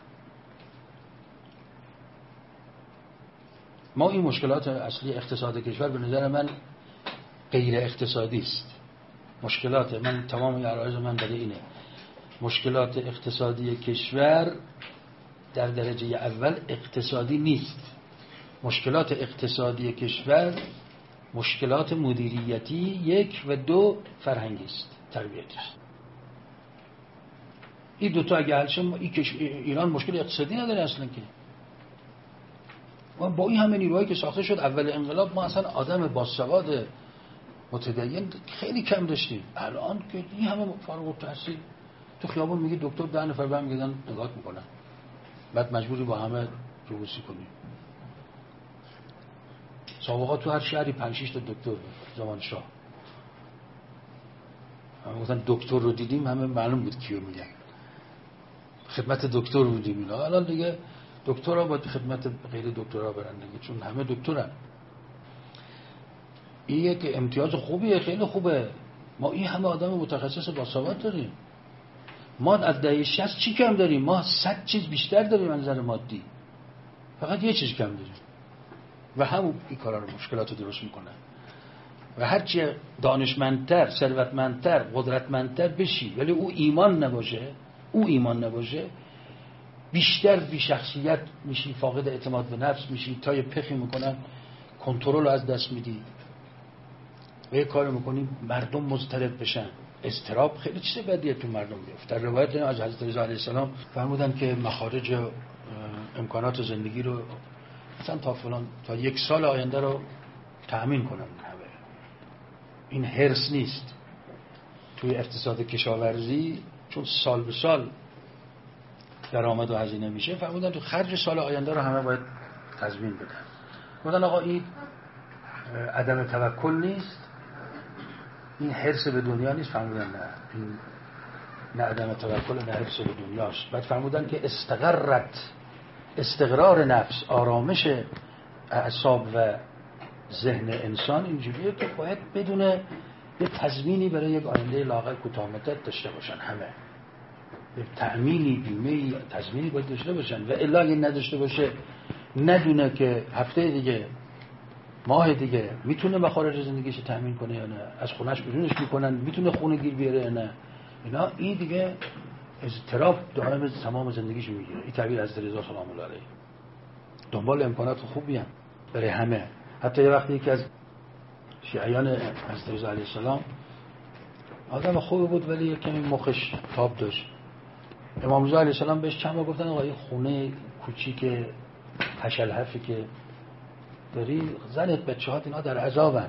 ما این مشکلات اصلی اقتصاد کشور به نظر من غیر اقتصادی است. مشکلات من، تمام عرایض من برای اینه، مشکلات اقتصادی کشور در درجه اول اقتصادی نیست. مشکلات اقتصادی کشور مشکلات مدیریتی یک و دو فرهنگی است، تربیتی است. این دوتا اگه حل شه ایران مشکل اقتصادی نداره اصلا. که ما با این همه نیروهایی که ساخته شد اول انقلاب، ما اصلا آدم باسواد متدین خیلی کم داشتیم. الان که این همه فارغ التحصیل تو خیابون میگی دکتر، ده نفر برم میگن نگاه میکنن، بعد مجبوری با همه روبوسی کنی. سابقا تو هر شهری پنج شش تا دکتر بود زمان شاه. همه گفتن دکتر رو دیدیم، همه معلوم بود کیو میگن، خدمت دکتر بودیم اینا. الان دیگه دکترها باید خدمت غیر دکترها برن دیگه، چون همه دکترن. این یک امتیاز خوبیه، خیلی خوبه. ما این همه آدم متخصص باسواد داریم. ما از دهه شصت چی کم داریم؟ ما صد چیز بیشتر داریم از نظر مادی، فقط یه چیز کم داریم و همون این کارا رو، مشکلات رو درست میکنه. و هرچی دانشمندتر، ثروتمندتر، قدرتمندتر بشی ولی او ایمان نباشه، او ایمان نباشه، بیشتر بی شخصیت میشی، فاقد اعتماد به نفس میشی، تا یه پخی میکنن کنترل رو از دست میدی و یه کار میکنی مردم مضطرب بشن. اضطراب خیلی چیز بدیه تو مردم بیفت. در روایت از حضرت رضا علیه السلام فرمودن که مخارج امکانات زندگی رو مثلا تا فلان تا یک سال آینده رو تأمین کنن. همه این حرص نیست توی اقتصاد کشاورزی، چون سال به سال درآمد و هزینه میشه. فرمودن تو خرج سال آینده رو همه باید تضمین بدن. گفتن آقا این عدم توکل نیست، این حرص به دنیا نیست. فرمودن نه، این نه عدم توکل، نه حرص به دنیاست. بعد فرمودن که استقرت، استقرار نفس، آرامش اعصاب و ذهن انسان اینجوریه که باید بدون یه تضمینی برای یک آینده لاغر کوتاه مدت داشته باشن. همه یه تأمینی، بیمه‌ای، تضمینی باید داشته باشن. و الا اگه نداشته باشه، ندونه که هفته دیگه، ماه دیگه میتونه مخارج زندگیش تأمین کنه یا نه، از خونش بیرونش میکنن، میتونه خونه گیر بیاره یا نه، اینا این دیگه اضطراب دائم تمام زندگیش میگیره. این تعبیر از رضا سلام الله علیه. دنبال امکانات خوبی هم برای همه. حتی یه وقتی یکی از شیعیان حضرت رضا علیه السلام آدم خوبی بود ولی یه کمی مخش تاب داشت. امام رضا علیه السلام بهش چند بار گفتن آقا این خونه کوچیک هشلحفی که داری، زنت بچه‌هات اینا در عذابن،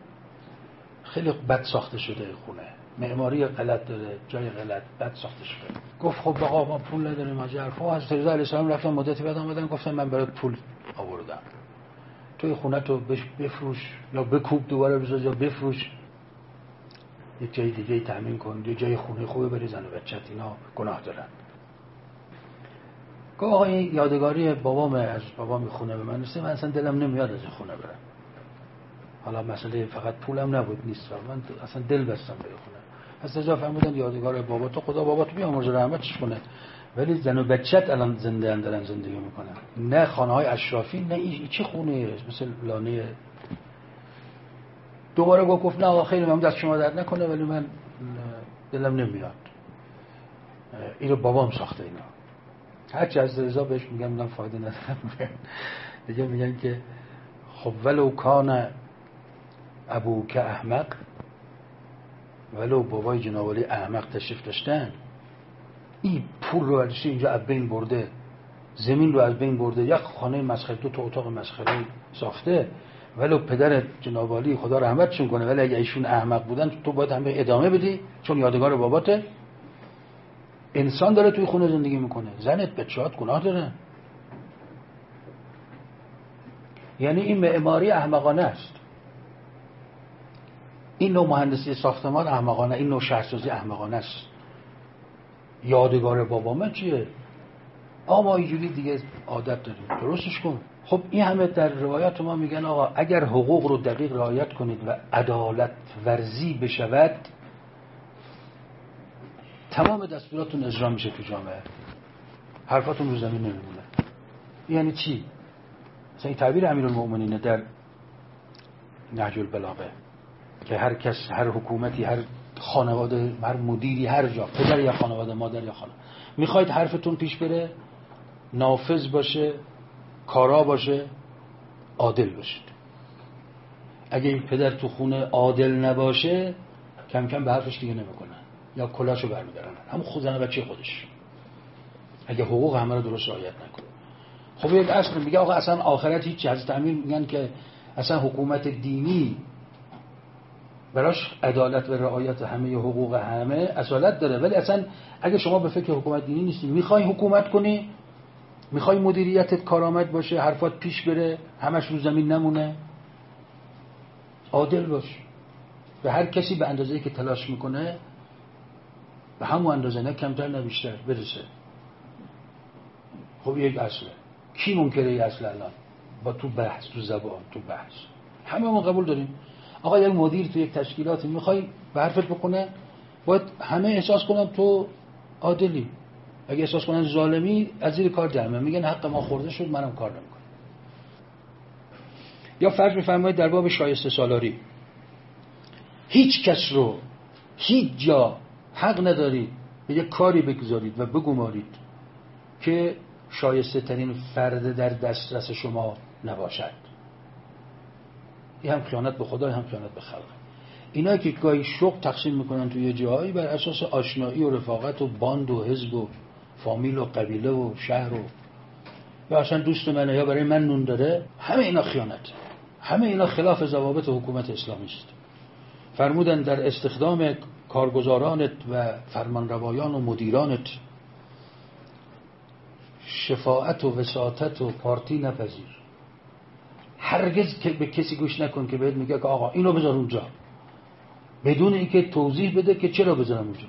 خیلی بد ساخته شده خونه، معماری غلط داره، جای غلط، بد ساخته شده. گفت خب آقا ما پول نداریم از حرفا. حضرت رضا علیه السلام رفتن مدتی بعد اومدن گفتن من برات پول آوردم، توی خونه تو بفروش یا بکوب دوباره بساز یا بفروش، یک جای دیگه تامین کن، یه جای خونه خوبه برای زن و بچت، اینا گناه دارن. گفت آقا این یادگاری بابام، از بابام خونه به من رسید، من اصلا دلم نمیاد از خونه برم. حالا مسئله فقط پولم نبود، نیست، من اصلا دل بستم به خونه. از رضا فرمودن یادگار بابا تو، خدا بابا تو بیامرز رحمتش کنه، ولی زن و بچت الان زنده اند، دارن زندگی میکنن، نه خانه های اشرافی، نه این چه خونه مثل لانه دوباره گفت نه آقا خیلی من دست شما درد نکنه ولی من دلم نمیاد، اینو بابام ساخته اینا. هرچی از رضا بهش میگم من فایده ندارم. دیگه میگن که خب ولو کان ابو که احمق، ولو بابای جناب علی احمق تشریف داشتن، این پول رو ازش اینجا از بین برده، زمین رو از بین برده، یک خانه مسخره، دو تا اتاق مسخره ساخته، ولو پدر جناب علی خدا رحمتشون کنه، ولی اگه ایشون احمق بودن تو باید هم ادامه بدی چون یادگار باباته. انسان داره توی خونه زندگی میکنه، زنت بچه‌هات گناه دارن. یعنی این معماری احمقانه است، این نوع مهندسی ساختمان احمقانه، این نوع شهرسازی احمقانه است. یادگار بابامه چیه؟ آقا ما اینجوری دیگه عادت داریم، درستش کن. خب این همه در روایات ما میگن آقا اگر حقوق رو دقیق رعایت کنید و عدالت ورزی بشود، تمام دستوراتون اجرا میشه تو جامعه، حرفاتون رو زمین نمیمونه. یعنی چی؟ مثلا این تعبیر امیرالمومنین در نهج البلاغه که هر کس، هر حکومتی، هر خانواده، هر مدیری، هر جا، پدر یا خانواده، مادر یا خانواده، میخواید حرفتون پیش بره، نافذ باشه، کارا باشه، عادل باشید. اگه این پدر تو خونه عادل نباشه کم کم به حرفش دیگه نمیکنن یا کلاشو برمیدارن، همون خود زن بچه خودش، اگه حقوق همه رو درست رعایت نکنه. خب یک اصل میگه آقا اصلا آخرت هیچ. حضرت امیر میگن که اصلا حکومت دینی براش عدالت و رعایت همه حقوق همه اصالت داره، ولی اصلا اگه شما به فکر حکومت دینی نیستی، میخوای حکومت کنی، میخوای مدیریتت کارآمد باشه، حرفات پیش بره، همش رو زمین نمونه، عادل باش. به هر کسی به اندازه‌ای که تلاش میکنه به همون اندازه، نه کمتر نه بیشتر، برسه. خب یک اصله. کی منکره ای اصل الان؟ با تو بحث، تو زبان، تو بحث همه ما قبول داریم. آقا یک مدیر تو یک تشکیلاتی میخوای به حرفت بکنه، باید همه احساس کنن تو عادلی. اگه احساس کنن ظالمی، از زیر کار در میان، میگن حق ما خورده شد، منم کار نمیکنم. یا فرض میفرمایید در باب شایسته سالاری، هیچ کس رو هیچ جا حق ندارید به یک کاری بگذارید و بگمارید که شایسته ترین فرد در دسترس شما نباشد. این هم خیانت به خدا، هم خیانت به خلق. اینا که گاهی شغل تقسیم میکنن توی جاهایی بر اساس آشنایی و رفاقت و باند و حزب و فامیل و قبیله و شهر و یا اصلا دوست منه یا برای من نون داره، همه اینا خیانت، همه اینا خلاف ضوابط حکومت اسلامی است. فرمودن در استخدام کارگزارانت و فرمانروایان و مدیرانت شفاعت و وساطت و پارتی نپذیر. هرگز که به کسی گوش نکن که بهت میگه که آقا اینو بذار اونجا، بدون اینکه توضیح بده که چرا بذارم اونجا.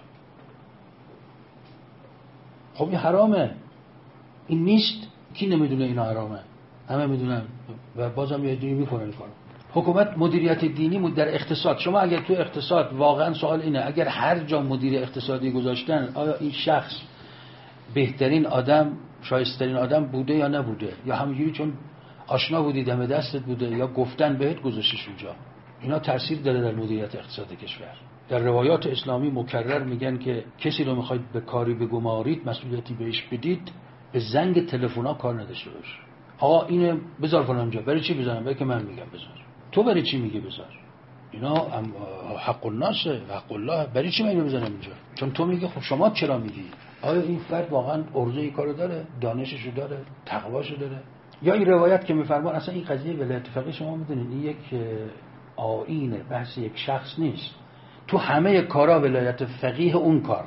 خب این حرامه، این نیست. کی نمیدونه اینا حرامه؟ همه میدونن و بازم یه جوری میکنن این کارو. حکومت مدیریت دینی در اقتصاد، شما اگر تو اقتصاد، واقعا سوال اینه، اگر هر جا مدیر اقتصادی گذاشتن، آیا این شخص بهترین آدم، شایسته‌ترین آدم بوده یا نبوده، یا همینجوری چون آشنا بودی دم دستت بوده یا گفتن بهت گذاشتش اونجا؟ اینا تاثیر داره در مدیریت اقتصاد کشور. در روایات اسلامی مکرر میگن که کسی رو میخواید به کاری بگمارید، مسئولیتی بهش بدید، به زنگ تلفن‌ها کار نداشته باش. آقا اینو بذار فلان جا. برای چی بذارم؟ برای که من میگم بذار. تو برای چی میگی بذار؟ اینا حق الناس و حق الله. برای چی من اینو بذارم اینجا؟ چون تو میگی. خب شما چرا میگی؟ آیا این فرد واقعا عرضه این کارو داره؟ دانششو داره؟ تقواشو داره؟ یا این روایت که میفرمان اصلا این قضیه ولایت فقیه، شما میدونید این یک آیین، بحث یک شخص نیست. تو همه کارا ولایت فقیه اون کار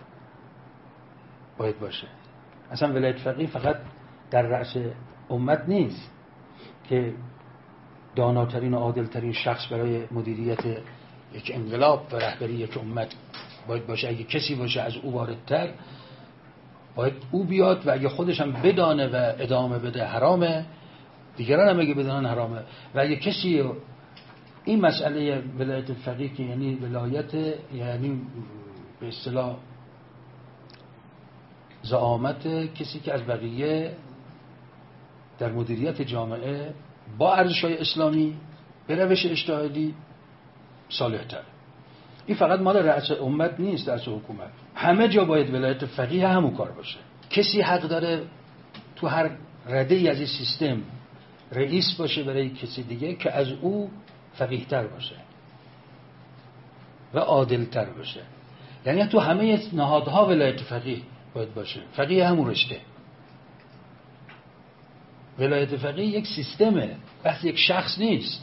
باید باشه. اصلا ولایت فقیه فقط در رأس امت نیست که داناترین و عادلترین شخص برای مدیریت یک انقلاب و رهبری یک امت باید باشه. اگه کسی باشه از او واردتر، باید او بیاد و اگه خودش هم بدانه و ادامه بده حرامه، دیگران هم اگه بدانن حرامه. و اگه کسی این مسئله ولایت فقیه که یعنی ولایت، یعنی به اصطلاح زعامت کسی که از بقیه در مدیریت جامعه با ارزش‌های اسلامی به روش اجتهادی صالح تر. این فقط مال رئیس امت نیست، رئیس حکومت همه جا باید ولایت فقیه همون کار باشه. کسی حق داره تو هر رده ای از این سیستم رئیس باشه برای کسی دیگه که از او فقیه تر باشه و عادل تر باشه. یعنی تو همه نهادها ولایت فقیه باید باشه. فقیه همون رشته. ولایت فقیه یک سیستمه، بحث یک شخص نیست.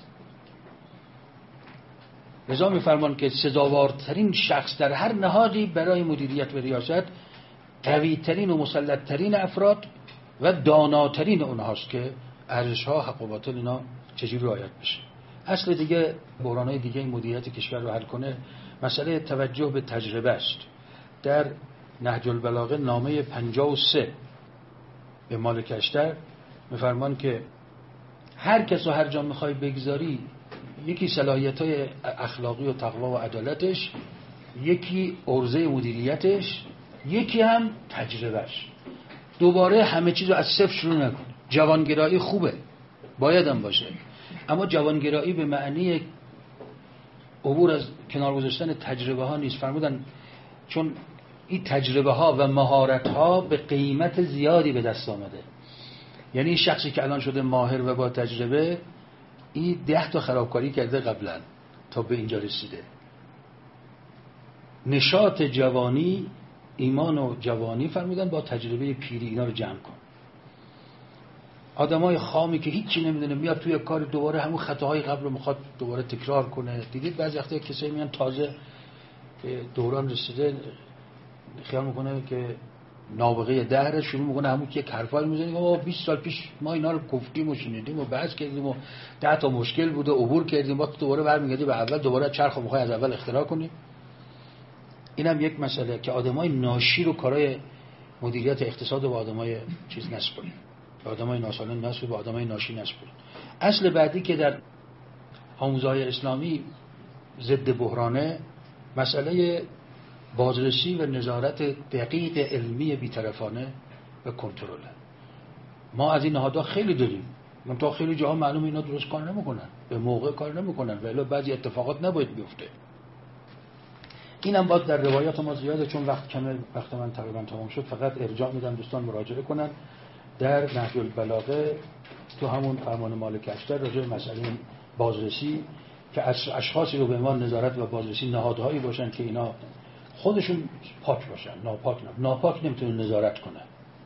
لذا می‌فرمان که سزاوارترین شخص در هر نهادی برای مدیریت و ریاست قوی‌ترین و مسلط‌ترین افراد و داناترین اونهاست که ارزش‌ها، حق و باطل اینا چجوری رعایت بشه. اصل دیگه بحران‌های دیگه این مدیریت کشور رو حل کنه مسئله توجه به تجربه است. در نهج البلاغه نامه پنجاه و سه به مالک اشتر می‌فرمان که هر کس و هر جا می‌خوای بگذاری، یکی صلاحیت‌های اخلاقی و تقوا و عدالتش، یکی عرضه مدیریتش، یکی هم تجربهش. دوباره همه چیز رو از صفر شروع نکن. جوانگرایی خوبه، باید هم باشه، اما جوانگرایی به معنی عبور از کنار گذاشتن تجربه ها نیست. فرمودن چون این تجربه ها و مهارت ها به قیمت زیادی به دست آمده. یعنی این شخصی که الان شده ماهر و با تجربه، این ده تا خرابکاری کرده قبلا تا به اینجا رسیده. نشاط جوانی، ایمان و جوانی فرمودن با تجربه پیری اینا رو جمع کن. آدمای خامی که هیچی نمیدونه میاد توی کار دوباره همون خطاهای قبل رو میخواد دوباره تکرار کنه. دیدید بعضی وقتا کسایی میان تازه دوران رسیده خیال میکنه که نابغه دهر، شروع میکنه همون که یک حرفایی میزنه ما بیست سال پیش ما اینا رو گفتیم و شنیدیم و بحث کردیم و ده تا مشکل بوده عبور کردیم، وقت دوباره برمیگردیم به اول، دوباره چرخو میخوای از اول اختراع کنیم. اینم یک مسئله که آدمای ناشی رو کارهای مدیریت اقتصاد و با آدمای چیز نسپاریم، با آدمای ناسالم نسپاریم، با آدمای ناشی نسپاریم. اصل بعدی که در آموزهای اسلامی ضد بحرانه مسئله بازرسی و نظارت دقیق علمی بی‌طرفانه و کنترل. ما از این نهادها خیلی داریم، من تا خیلی جاها معلوم اینا درست کار نمیکنن، به موقع کار نمیکنن و الا بعضی اتفاقات نباید بیفته. اینم باید در روایات ما زیاده، چون وقت کمه، وقت من تقریبا تمام شد. فقط ارجاع میدم دوستان مراجعه کنن در نهج البلاغه تو همون فرمان مالک اشتر راجع به مسئله بازرسی که اشخاصی رو به عنوان نظارت و بازرسی نهادهایی باشن که اینا خودشون پاک باشن، ناپاک نه ناپاک نمیتونه نظارت کنه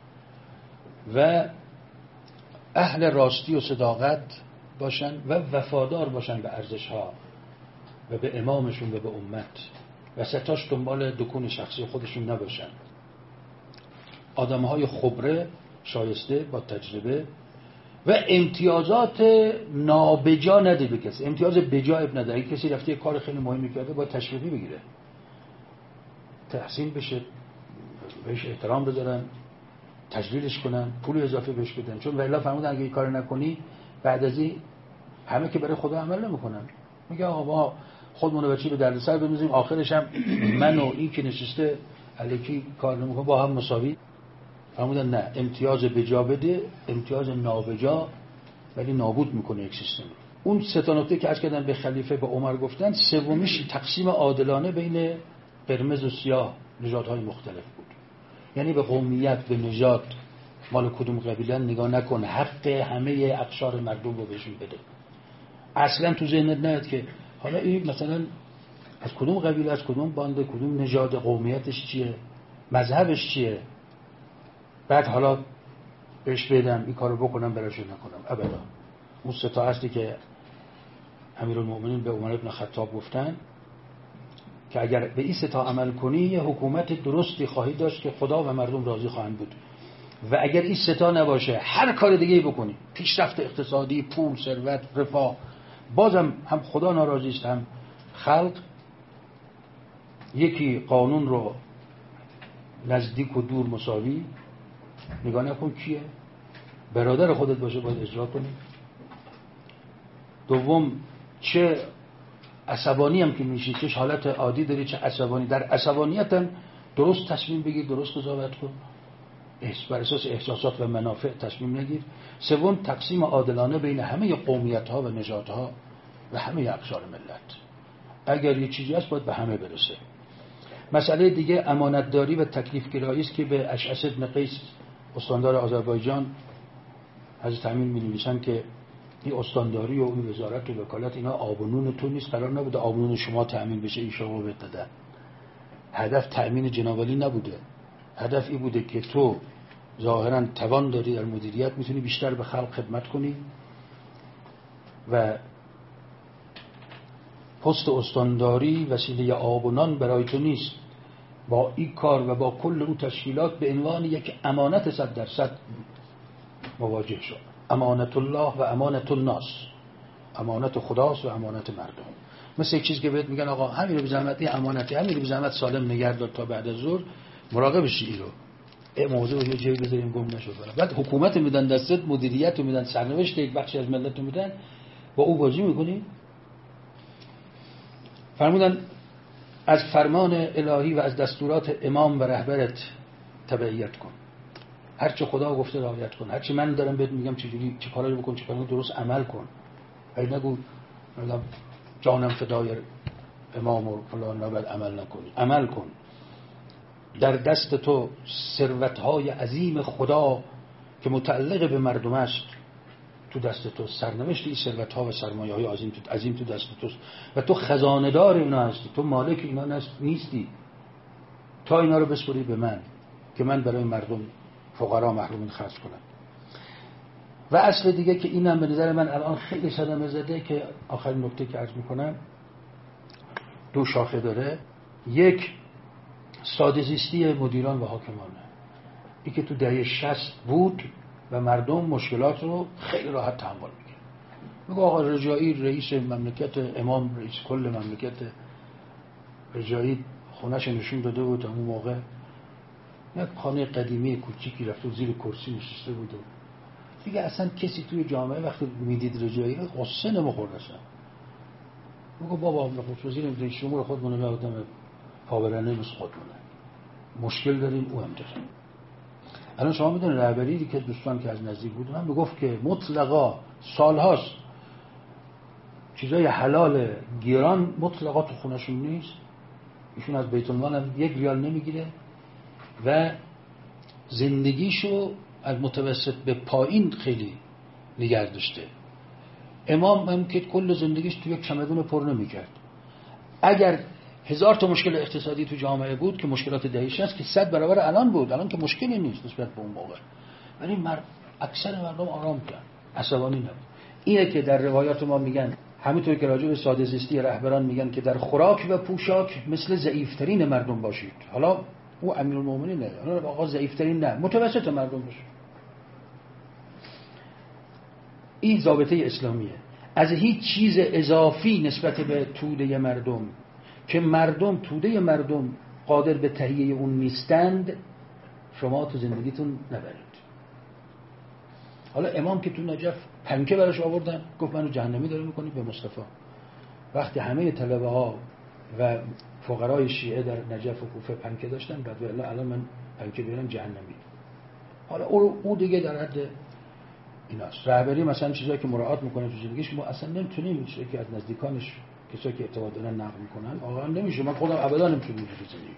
و اهل راستی و صداقت باشن و وفادار باشن به ارزش‌ها و به امامشون و به امت و ستاش دنبال دکون شخصی خودشون نباشن. آدم‌های خبره، شایسته، با تجربه و امتیازات نابجا نده به کسی. امتیاز بجا اب نده. اگه کسی رفته کار خیلی مهمی کرده باید تشویقی بگیره، تحسین بشه، بهش احترام بذارن، تجلیلش کنن، پول اضافه بهش بدن. چون والا فرمودن اگه این کار نکنی بعد از این همه که برای خدا عمل نمیکنن. میگه آقا ما خودمون رو بچی به دردسر بندازیم، آخرش هم من و این که نشسته الکی کار نمیکنه با هم مساوی. فرمودن نه، امتیاز بجا بده، امتیاز نابجا ولی نابود میکنه یک سیستم. اون سه تا نکته که عرض کردن به خلیفه به عمر گفتن، سومیش تقسیم عادلانه بین قرمز و سیاه نژادهای مختلف بود. یعنی به قومیت، به نژاد، مال کدوم قبیله نگاه نکن، حق همه اقشار مردم رو بهشون بده. اصلا تو ذهنت نیاد که حالا این مثلا از کدوم قبیله، از کدوم بانده، کدوم نژاد، قومیتش چیه، مذهبش چیه، بعد حالا بهش بدم این کارو بکنم براش نکنم. ابدا. اون سه تا اصلی که امیرالمومنین به عمر بن خطاب گفتن که اگر به این سه تا عمل کنی یه حکومت درستی خواهی داشت که خدا و مردم راضی خواهند بود، و اگر این سه تا نباشه هر کار دیگه بکنی، پیشرفت اقتصادی، پول، ثروت، رفاه، بازم هم خدا ناراضی است هم خلق. یکی قانون رو نزدیک و دور مساوی نگاه نکن کیه، برادر خودت باشه باید اجرا کنی. دوم چه عصبانی هم که میشی، چه حالت عادی داری، چه عصبانی، در عصبانیت هم درست تصمیم بگیر، درست قضاوت کن، بر اساس احساسات و منافع تصمیم نگیر. سوم تقسیم عادلانه بین همه قومیت ها و نژادها و همه اقشار ملت. اگر یه چیزی هست باید به همه برسه. مسئله دیگه امانتداری و تکلیف گرایی است که به اشعث بن قیس استاندار آذربایجان حضرت امین می‌نویسن که این استانداری و این وزارت و وکالت اینا آب و نون تو نیست، قرار نبوده آب و نون شما تأمین بشه، این شما بهت دادن. هدف تأمین جنابعالی نبوده، هدف این بوده که تو ظاهراً توان داری در مدیریت، میتونی بیشتر به خلق خدمت کنی و پست استانداری وسیله آب و نان برای تو نیست. با این کار و با کل اون تشکیلات به عنوان یک امانت صد درصد مواجه شد. امانت الله و امانت الناس، امانت خداست و امانت مردم. مثل یک چیز که بهت میگن آقا همین رو به زحمت امانتی، همین رو به زحمت سالم نگه دار تا بعد از ظهر، مراقب شی این رو این موضوع رو یه جایی بذاریم گم نشه. بعد حکومت میدن دستت، مدیریت رو میدن، سرنوشت یک بخشی از ملت رو میدن، با او بازی میکنی. فرمودن از فرمان الهی و از دستورات امام و رهبرت تبعیت کن، هرچه خدا گفته رعایت کن، هرچه من دارم بهت میگم چجوری چه کارایی بکن، چه کارایی درست عمل کن. ای نگو جانم فدای امام و فلان نباید عمل نکنی، عمل کن. در دست تو ثروت‌های عظیم خدا که متعلق به مردم است تو دست تو، سرنوشت این ثروت‌ها و سرمایه‌های عظیم تو عظیم تو دست توست و تو خزانه‌دار اینا هستی، تو مالک اینا نیستی. تا اینا رو بسپری به من که من برای مردم فقرا محرومین خرج کنم. و اصل دیگه که اینم به نظر من الان خیلی صدمه زده که آخرین نکته که عرض میکنم دو شاخه داره. یک، ساده زیستی مدیران و حاکمانه، این که تو دهه شصت بود و مردم مشکلات رو خیلی راحت تحمل میکنه. میگه آقا رجایی رئیس مملکت، امام رئیس کل مملکت، رجایی خونش نشون داده بود اون موقع، یک خانه قدیمی کوچیکی رفت و زیر کرسی نشسته بود. دیگه اصلا کسی توی جامعه وقتی میدید رجایی رو قصه نمیخورد اصلا. میگه بابا خود وزیر رئیس جمهور خودمونه، آدم پاورانه مثل خودمونه، مشکل داریم او هم داریم. الان شما میدونید رهبری که دوستان که از نزدیک بود من میگفت که مطلقا سالهاست چیزای حلال گیران مطلقا تو خونشون نیست، ایشون از بیت المال هم یک ریال نمیگیره و زندگیشو از متوسط به پایین خیلی نگه داشته. امام هم که کل زندگیش تو یک چمدون پر نمی‌کرد. اگر هزار تا مشکل اقتصادی تو جامعه بود که مشکلات دهه شصت که صد برابر الان بود، الان که مشکلی نیست نسبت به اون موقع، ولی مرد اکثر مردم آرام بودن، عصبانی نبود. اینه که در روایات ما میگن، همونطور که راجع به ساده زیستی رهبران میگن که در خوراک و پوشاک مثل ضعیف‌ترین مردم باشید. حالا او امیرالمومنین نه، حالا آقا ضعیف‌ترین نه، متوسط مردم باشید. این ضابطه اسلامیه. از هیچ چیز اضافی نسبت به توده مردم که مردم توده مردم قادر به تهیه اون نیستند شما تو زندگیتون نبرید. حالا امام که تو نجف پنکه براش آوردن، گفت منو جهنمی داره میکنی به مصطفی. وقتی همه طلبه ها و فقرای شیعه در نجف و کوفه پنکه داشتن، بعد والله الان من پنکه بیارم جهنمی. حالا او, او دیگه در حد ایناست. رهبری مثلا چیزایی که مراعات میکنه تو زندگیش ما اصلا نمیتونیم چیزی که از نزدیکانش کسایی که اعتماد دارن نقل میکنن واقعا نمیشه. من خودم ابدا نمیتونم اینجوری زندگی.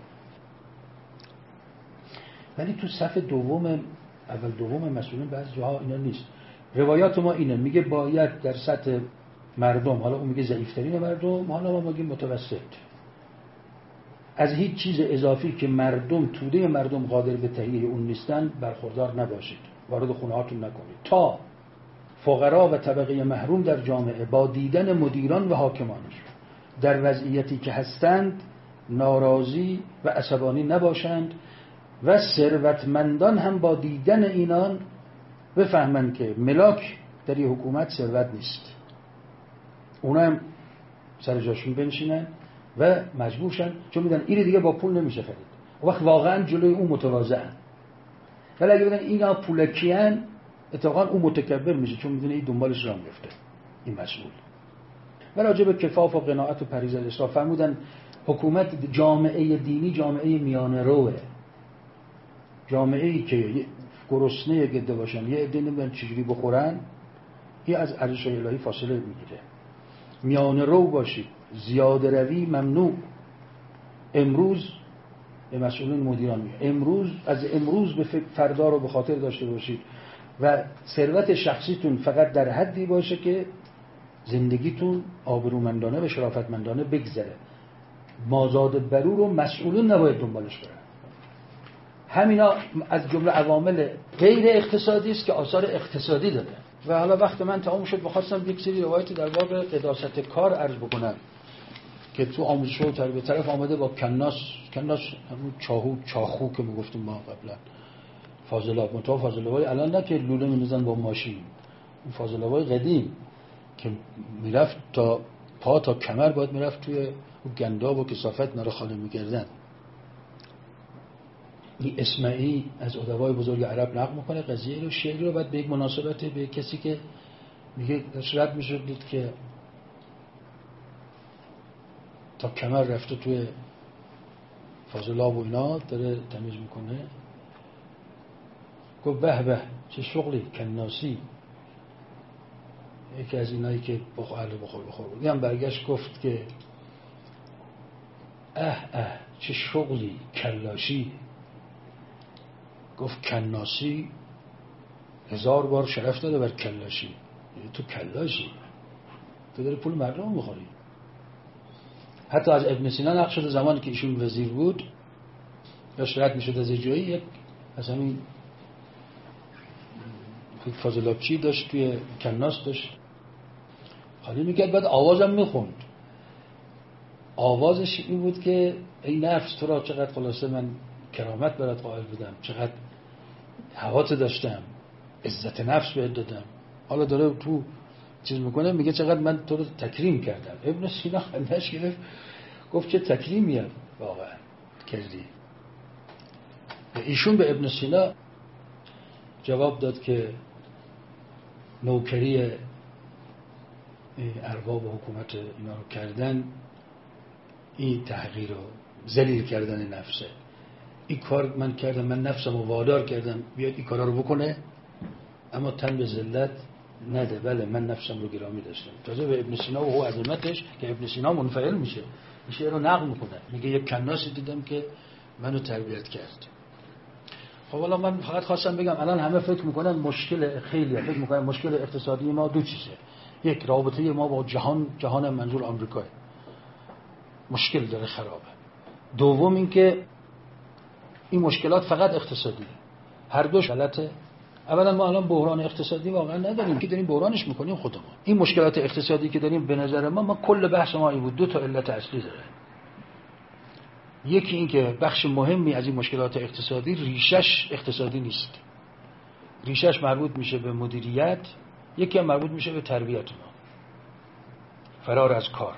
ولی تو صف دوم اول دوم مسئولین بعضی جاها اینا نیست. روایات ما اینه، میگه باید در سطح مردم، حالا اون میگه ضعیف‌ترین مردم، حالا ما میگیم متوسط، از هیچ چیز اضافی که مردم توده مردم قادر به تهیه اون نیستن برخوردار نباشید، وارد خونه هاتون نکنید، تا فقرا و طبقه محروم در جامعه با دیدن مدیران و حاکمانش در وضعیتی که هستند ناراضی و عصبانی نباشند و ثروتمندان هم با دیدن اینان بفهمند که ملاک در این حکومت ثروت نیست، اونا هم سر جاشون بنشینن و مجبورشن، چون میدن این دیگه با پول نمیشه خرید. وقت واقعا جلوی اون متواضعن. ولی اگه بگن اینا پولکیان، اتفاقا اون متکبر میشه، چون میدونه این دنبالش راه میفته این مسئول. و راجع به کفاف و قناعت و پریز الاسلام فرمودن حکومت جامعه دینی جامعه میانه روه، جامعه ای که گرسنه گده باشن یه عده نمیدونن چجوری بخورن، این از ارزش الهی فاصله میگیره. میانه رو باشید، زیاده روی ممنوع. امروز به مسئولین مدیران میگه امروز از امروز به فردا رو به خاطر داشته باشید و ثروت شخصیتون فقط در حدی باشه که زندگیتون آبرومندانه و شرافتمندانه بگذره. مازاد برو رو مسئولین نباید دنبالش برن. همینا از جمله عوامل غیر اقتصادی است که آثار اقتصادی داره. و حالا وقت من تمام شد، بخواستم یک سری روایت در باب قداست کار عرض بکنم که تو آموزش و تربیه طرف آمده با کناس، کناس همون چاهو چاخو که میگفتیم ما قبلا، فاضلاب متو فاضلابای الان نه که لوله می‌ندازن با ماشین، اون فاضلابای قدیم که میرفت تا پا تا کمر باید میرفت توی اون گنداب و کثافت نره خالی می‌کردن. این اسمعی از ادبای بزرگ عرب نقل میکنه قضیه رو، شعری رو بعد به یک مناسبت به کسی که میگه رد میشد دید که تا کمر رفته توی فاضلاب و اینا داره تمیز میکنه، گفت به به چه شغلی کناسی. یکی از اینایی که بخور بخور بخور بود هم برگشت گفت که اه اه چه شغلی کلاشی. گفت کناسی هزار بار شرف داره بر کلاشی. تو کلاشی، تو داری پول مردم میخوری. حتی از ابن سینا نقل شده زمانی که ایشون وزیر بود یا شرط میشد از جایی، یک از همین فاضلابچی داشت توی کناس داشت خالی میکرد، بعد آوازم میخوند. آوازش این بود که ای نفس تو را چقدر خلاصه من کرامت برات قائل بودم، چقدر حوات داشتم، عزت نفس بهت دادم، حالا داره تو چیز میکنه میگه چقدر من تو رو تکریم کردم. ابن سینا خندش گرفت گفت چه تکریمیه واقعا کردی. ایشون به ابن سینا جواب داد که نوکری ارباب و حکومت اینا رو کردن این تحقیر و ذلیل کردن نفسه. این کار من کردم، من نفسم رو وادار کردم بیاد این کارا رو بکنه، اما تن به ذلت نده. بله من نفسم رو گرامی داشتم. تازه به ابن سینا و هو عظمتش که ابن سینا منفعل میشه، میشه رو نقل میکنه، میگه یک کناسی دیدم که منو تربیت کرد. خب حالا من فقط خواستم بگم الان همه فکر میکنن مشکل خیلی فکر میکنن مشکل اقتصادی ما دو چیزه. یک، رابطه ما با جهان، جهان منظور آمریکا مشکل داره، خرابه. دوم این که این مشکلات فقط اقتصادیه. هر دوش غلطه. اولا ما الان بحران اقتصادی واقعا نداریم که داریم بحرانش میکنیم خودمون. این مشکلات اقتصادی که داریم به نظر ما ما کل بحث ما این بود، دو تا علت اصلی داره. یکی این که بخش مهمی از این مشکلات اقتصادی ریشش اقتصادی نیست، ریشش مربوط میشه به مدیریت، یکی هم مربوط میشه به تربیت ما، فرار از کار.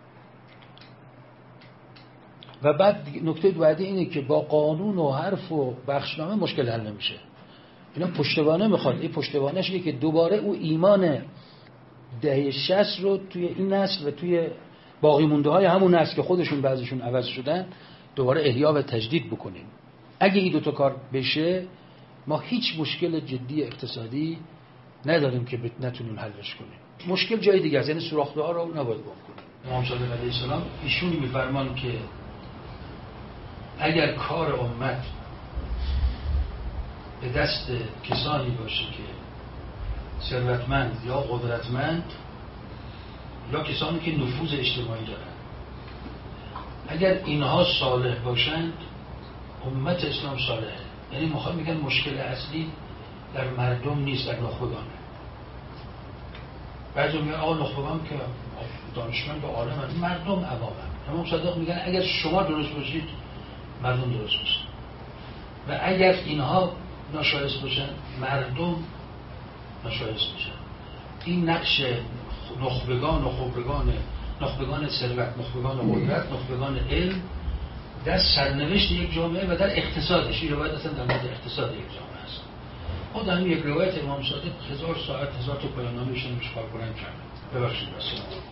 و بعد نکته بعدی اینه که با قانون و حرف و بخشنامه مشکل حل نمیشه. اینا پشتوانه میخواد. این پشتوانهش اینه که دوباره او ایمان دهه شصت رو توی این نسل و توی باقی مونده های همون نسل که خودشون بعضیشون عوض شدن دوباره احیا و تجدید بکنیم. اگه این دوتا کار بشه ما هیچ مشکل جدی اقتصادی نداریم که نتونیم حلش کنیم. مشکل جای دیگه است، یعنی سوراخ‌ها رو نباید گم کنیم. امام صادق علیه السلام ایشون میفرمان که اگر کار امت به دست کسانی باشه که ثروتمند یا قدرتمند یا کسانی که نفوذ اجتماعی دارن، اگر اینها صالح باشند امت اسلام صالحه. یعنی میخوام میگن مشکل اصلی در مردم نیست، در نخبگانه. بعضی میگن آقا نخبگان که دانشمند و عالم، مردم عوامن. امام صادق میگن اگر شما درست باشید مردم درست باشن، و اگر اینها ناشایست باشن مردم ناشایست باشن. این نقش نخبگان و خبرگان، نخبگان ثروت، نخبگان قدرت، نخبگان علم در سرنوشت یک جامعه و در اقتصادش. این روایت اصلا در مورد اقتصاد یک جامعه است. ما در این یک روایت امام صادق هزار ساعت هزار تا پایان نامه میشن مشکار کنن کردن. ببخشید.